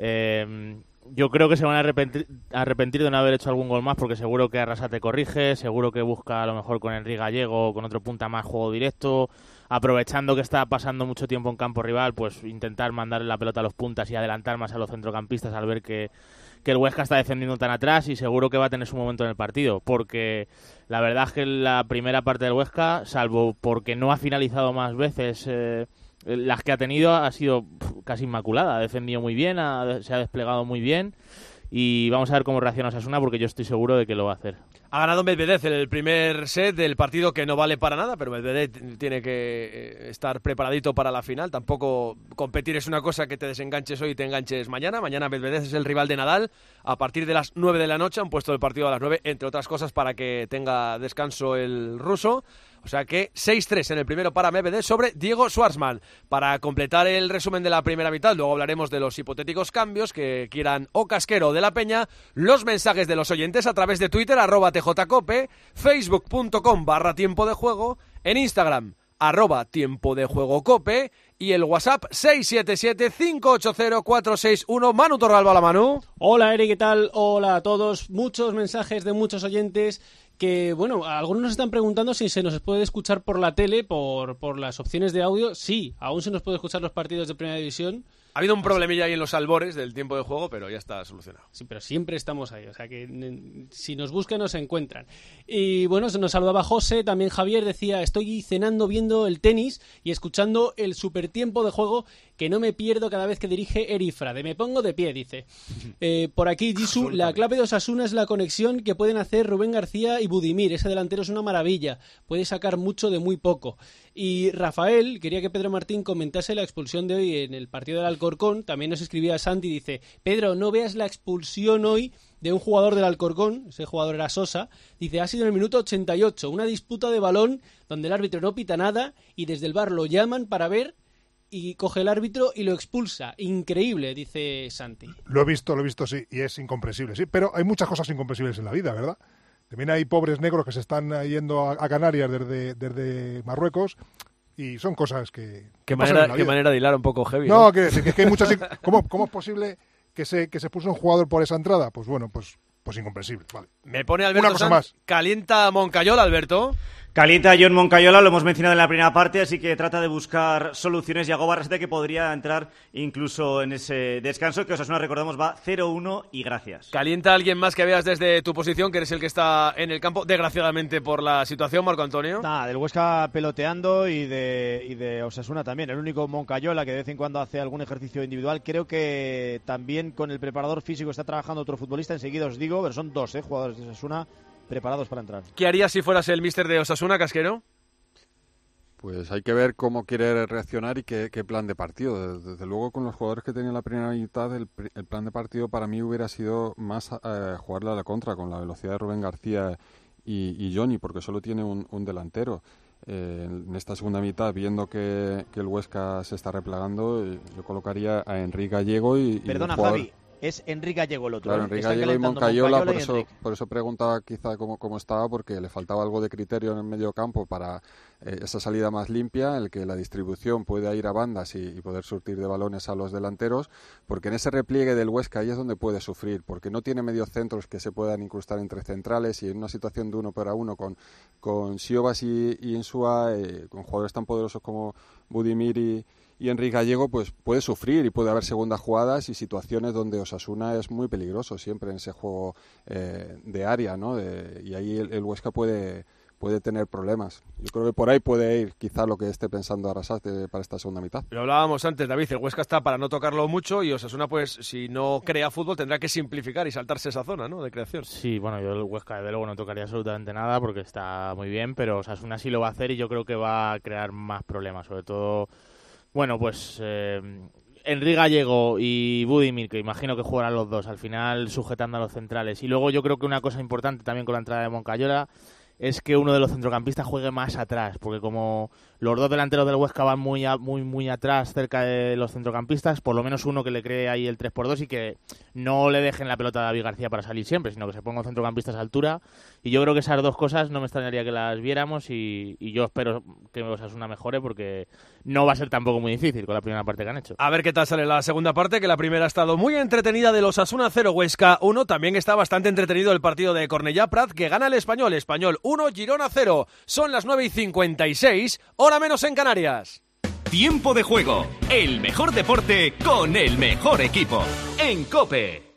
yo creo que se van a arrepentir de no haber hecho algún gol más, porque seguro que Arrasate corrige, seguro que busca a lo mejor con Enrique Gallego o con otro punta más juego directo, aprovechando que está pasando mucho tiempo en campo rival, pues intentar mandarle la pelota a los puntas y adelantar más a los centrocampistas al ver que el Huesca está defendiendo tan atrás, y seguro que va a tener su momento en el partido, porque la verdad es que la primera parte del Huesca, salvo porque no ha finalizado más veces las que ha tenido, ha sido casi inmaculada, ha defendido muy bien, se ha desplegado muy bien, y vamos a ver cómo reacciona Osasuna, porque yo estoy seguro de que lo va a hacer. Ha ganado Medvedev en el primer set del partido, que no vale para nada, pero Medvedev tiene que estar preparadito para la final. Tampoco competir es una cosa que te desenganches hoy y te enganches mañana. Mañana Medvedev es el rival de Nadal. A partir de las 9 de la noche han puesto el partido a las 9, entre otras cosas para que tenga descanso el ruso. O sea que 6-3 en el primero para Medvedev sobre Diego Schwartzman. Para completar el resumen de la primera mitad, luego hablaremos de los hipotéticos cambios que quieran o Casquero o de la Peña, los mensajes de los oyentes a través de Twitter, @tjcope, facebook.com/tiempo de juego, en Instagram, @tiempo de juego cope, y el WhatsApp 677-580-461. Manu Torralba, la Manu. Hola, Eri, ¿qué tal? Hola a todos. Muchos mensajes de muchos oyentes que, bueno, algunos nos están preguntando si se nos puede escuchar por la tele, por las opciones de audio. Sí, aún se nos puede escuchar los partidos de Primera División. Ha habido un problemilla ahí en los albores del tiempo de juego, pero ya está solucionado. Sí, pero siempre estamos ahí, o sea que si nos buscan nos encuentran. Y bueno, nos saludaba José, también Javier decía: estoy cenando viendo el tenis y escuchando el super tiempo de juego que no me pierdo cada vez que dirige Erifrade. Me pongo de pie, dice. Por aquí, Jisoo, la clave de Osasuna es la conexión que pueden hacer Rubén García y Budimir. Ese delantero es una maravilla, puede sacar mucho de muy poco. Y Rafael quería que Pedro Martín comentase la expulsión de hoy en el partido del Alcobendas Alcorcón, también nos escribía Santi, dice: Pedro, no veas la expulsión hoy de un jugador del Alcorcón, ese jugador era Sosa, dice, ha sido en el minuto 88, una disputa de balón donde el árbitro no pita nada y desde el VAR lo llaman para ver y coge el árbitro y lo expulsa. Increíble, dice Santi. Lo he visto, sí, y es incomprensible, sí, pero hay muchas cosas incomprensibles en la vida, ¿verdad? También hay pobres negros que se están yendo a Canarias desde Marruecos y son cosas que... Qué manera de hilar un poco heavy. No, quiero decir que es que hay muchas... ¿Cómo es posible que se expulse un jugador por esa entrada? Pues bueno, pues incomprensible. Vale. Me pone Alberto Una cosa más. Calienta Moncayola, Alberto. Calienta John Moncayola, lo hemos mencionado en la primera parte, así que trata de buscar soluciones. Yago Barrasate, que podría entrar incluso en ese descanso, que Osasuna, recordamos, va 0-1 y gracias. ¿Calienta alguien más que veas desde tu posición, que eres el que está en el campo, desgraciadamente por la situación, Marco Antonio? Nada, del Huesca peloteando y de Osasuna también. El único Moncayola que de vez en cuando hace algún ejercicio individual. Creo que también con el preparador físico está trabajando otro futbolista, enseguida os digo, pero son dos jugadores de Osasuna preparados para entrar. ¿Qué harías si fueras el míster de Osasuna, Casquero? Pues hay que ver cómo quiere reaccionar y qué plan de partido. Desde luego, con los jugadores que tenía en la primera mitad, el plan de partido para mí hubiera sido más jugarle a la contra, con la velocidad de Rubén García y Johnny, porque solo tiene un delantero. En esta segunda mitad, viendo que el Huesca se está replegando, yo colocaría a Enrique Gallego y... Perdona, Javi. Es Enrique Gallego el otro. Claro, Enrique Gallego y Moncayola, por eso preguntaba quizá cómo estaba, porque le faltaba algo de criterio en el medio campo para esa salida más limpia, en el que la distribución pueda ir a bandas y poder surtir de balones a los delanteros, porque en ese repliegue del Huesca ahí es donde puede sufrir, porque no tiene medios centros que se puedan incrustar entre centrales, y en una situación de 1-1 con Siobas y Insúa, con jugadores tan poderosos como Budimir y Enrique Gallego, pues puede sufrir y puede haber segundas jugadas y situaciones donde Osasuna es muy peligroso siempre en ese juego de área, ¿no? Y ahí el Huesca puede tener problemas. Yo creo que por ahí puede ir quizá lo que esté pensando Arrasate para esta segunda mitad. Lo hablábamos antes, David, el Huesca está para no tocarlo mucho y Osasuna, pues si no crea fútbol, tendrá que simplificar y saltarse esa zona, ¿no?, de creación. Sí, bueno, yo el Huesca de luego no tocaría absolutamente nada porque está muy bien, pero Osasuna sí lo va a hacer y yo creo que va a crear más problemas, sobre todo... Bueno, pues Enrique Gallego y Budimir, que imagino que jugarán los dos, al final sujetando a los centrales. Y luego yo creo que una cosa importante también con la entrada de Moncayola es que uno de los centrocampistas juegue más atrás, porque como los dos delanteros del Huesca van muy atrás, cerca de los centrocampistas, por lo menos uno que le cree ahí el 3x2 y que no le dejen la pelota a David García para salir siempre, sino que se pongan centrocampistas a altura. Y yo creo que esas dos cosas no me extrañaría que las viéramos y yo espero que Osasuna mejore, porque no va a ser tampoco muy difícil con la primera parte que han hecho. A ver qué tal sale la segunda parte, que la primera ha estado muy entretenida, del Osasuna 0, Huesca 1. También está bastante entretenido el partido de Cornellá Prat, que gana el Español 1, Girona 0. Son las 9:56, hora menos en Canarias. Tiempo de juego, el mejor deporte con el mejor equipo. En COPE.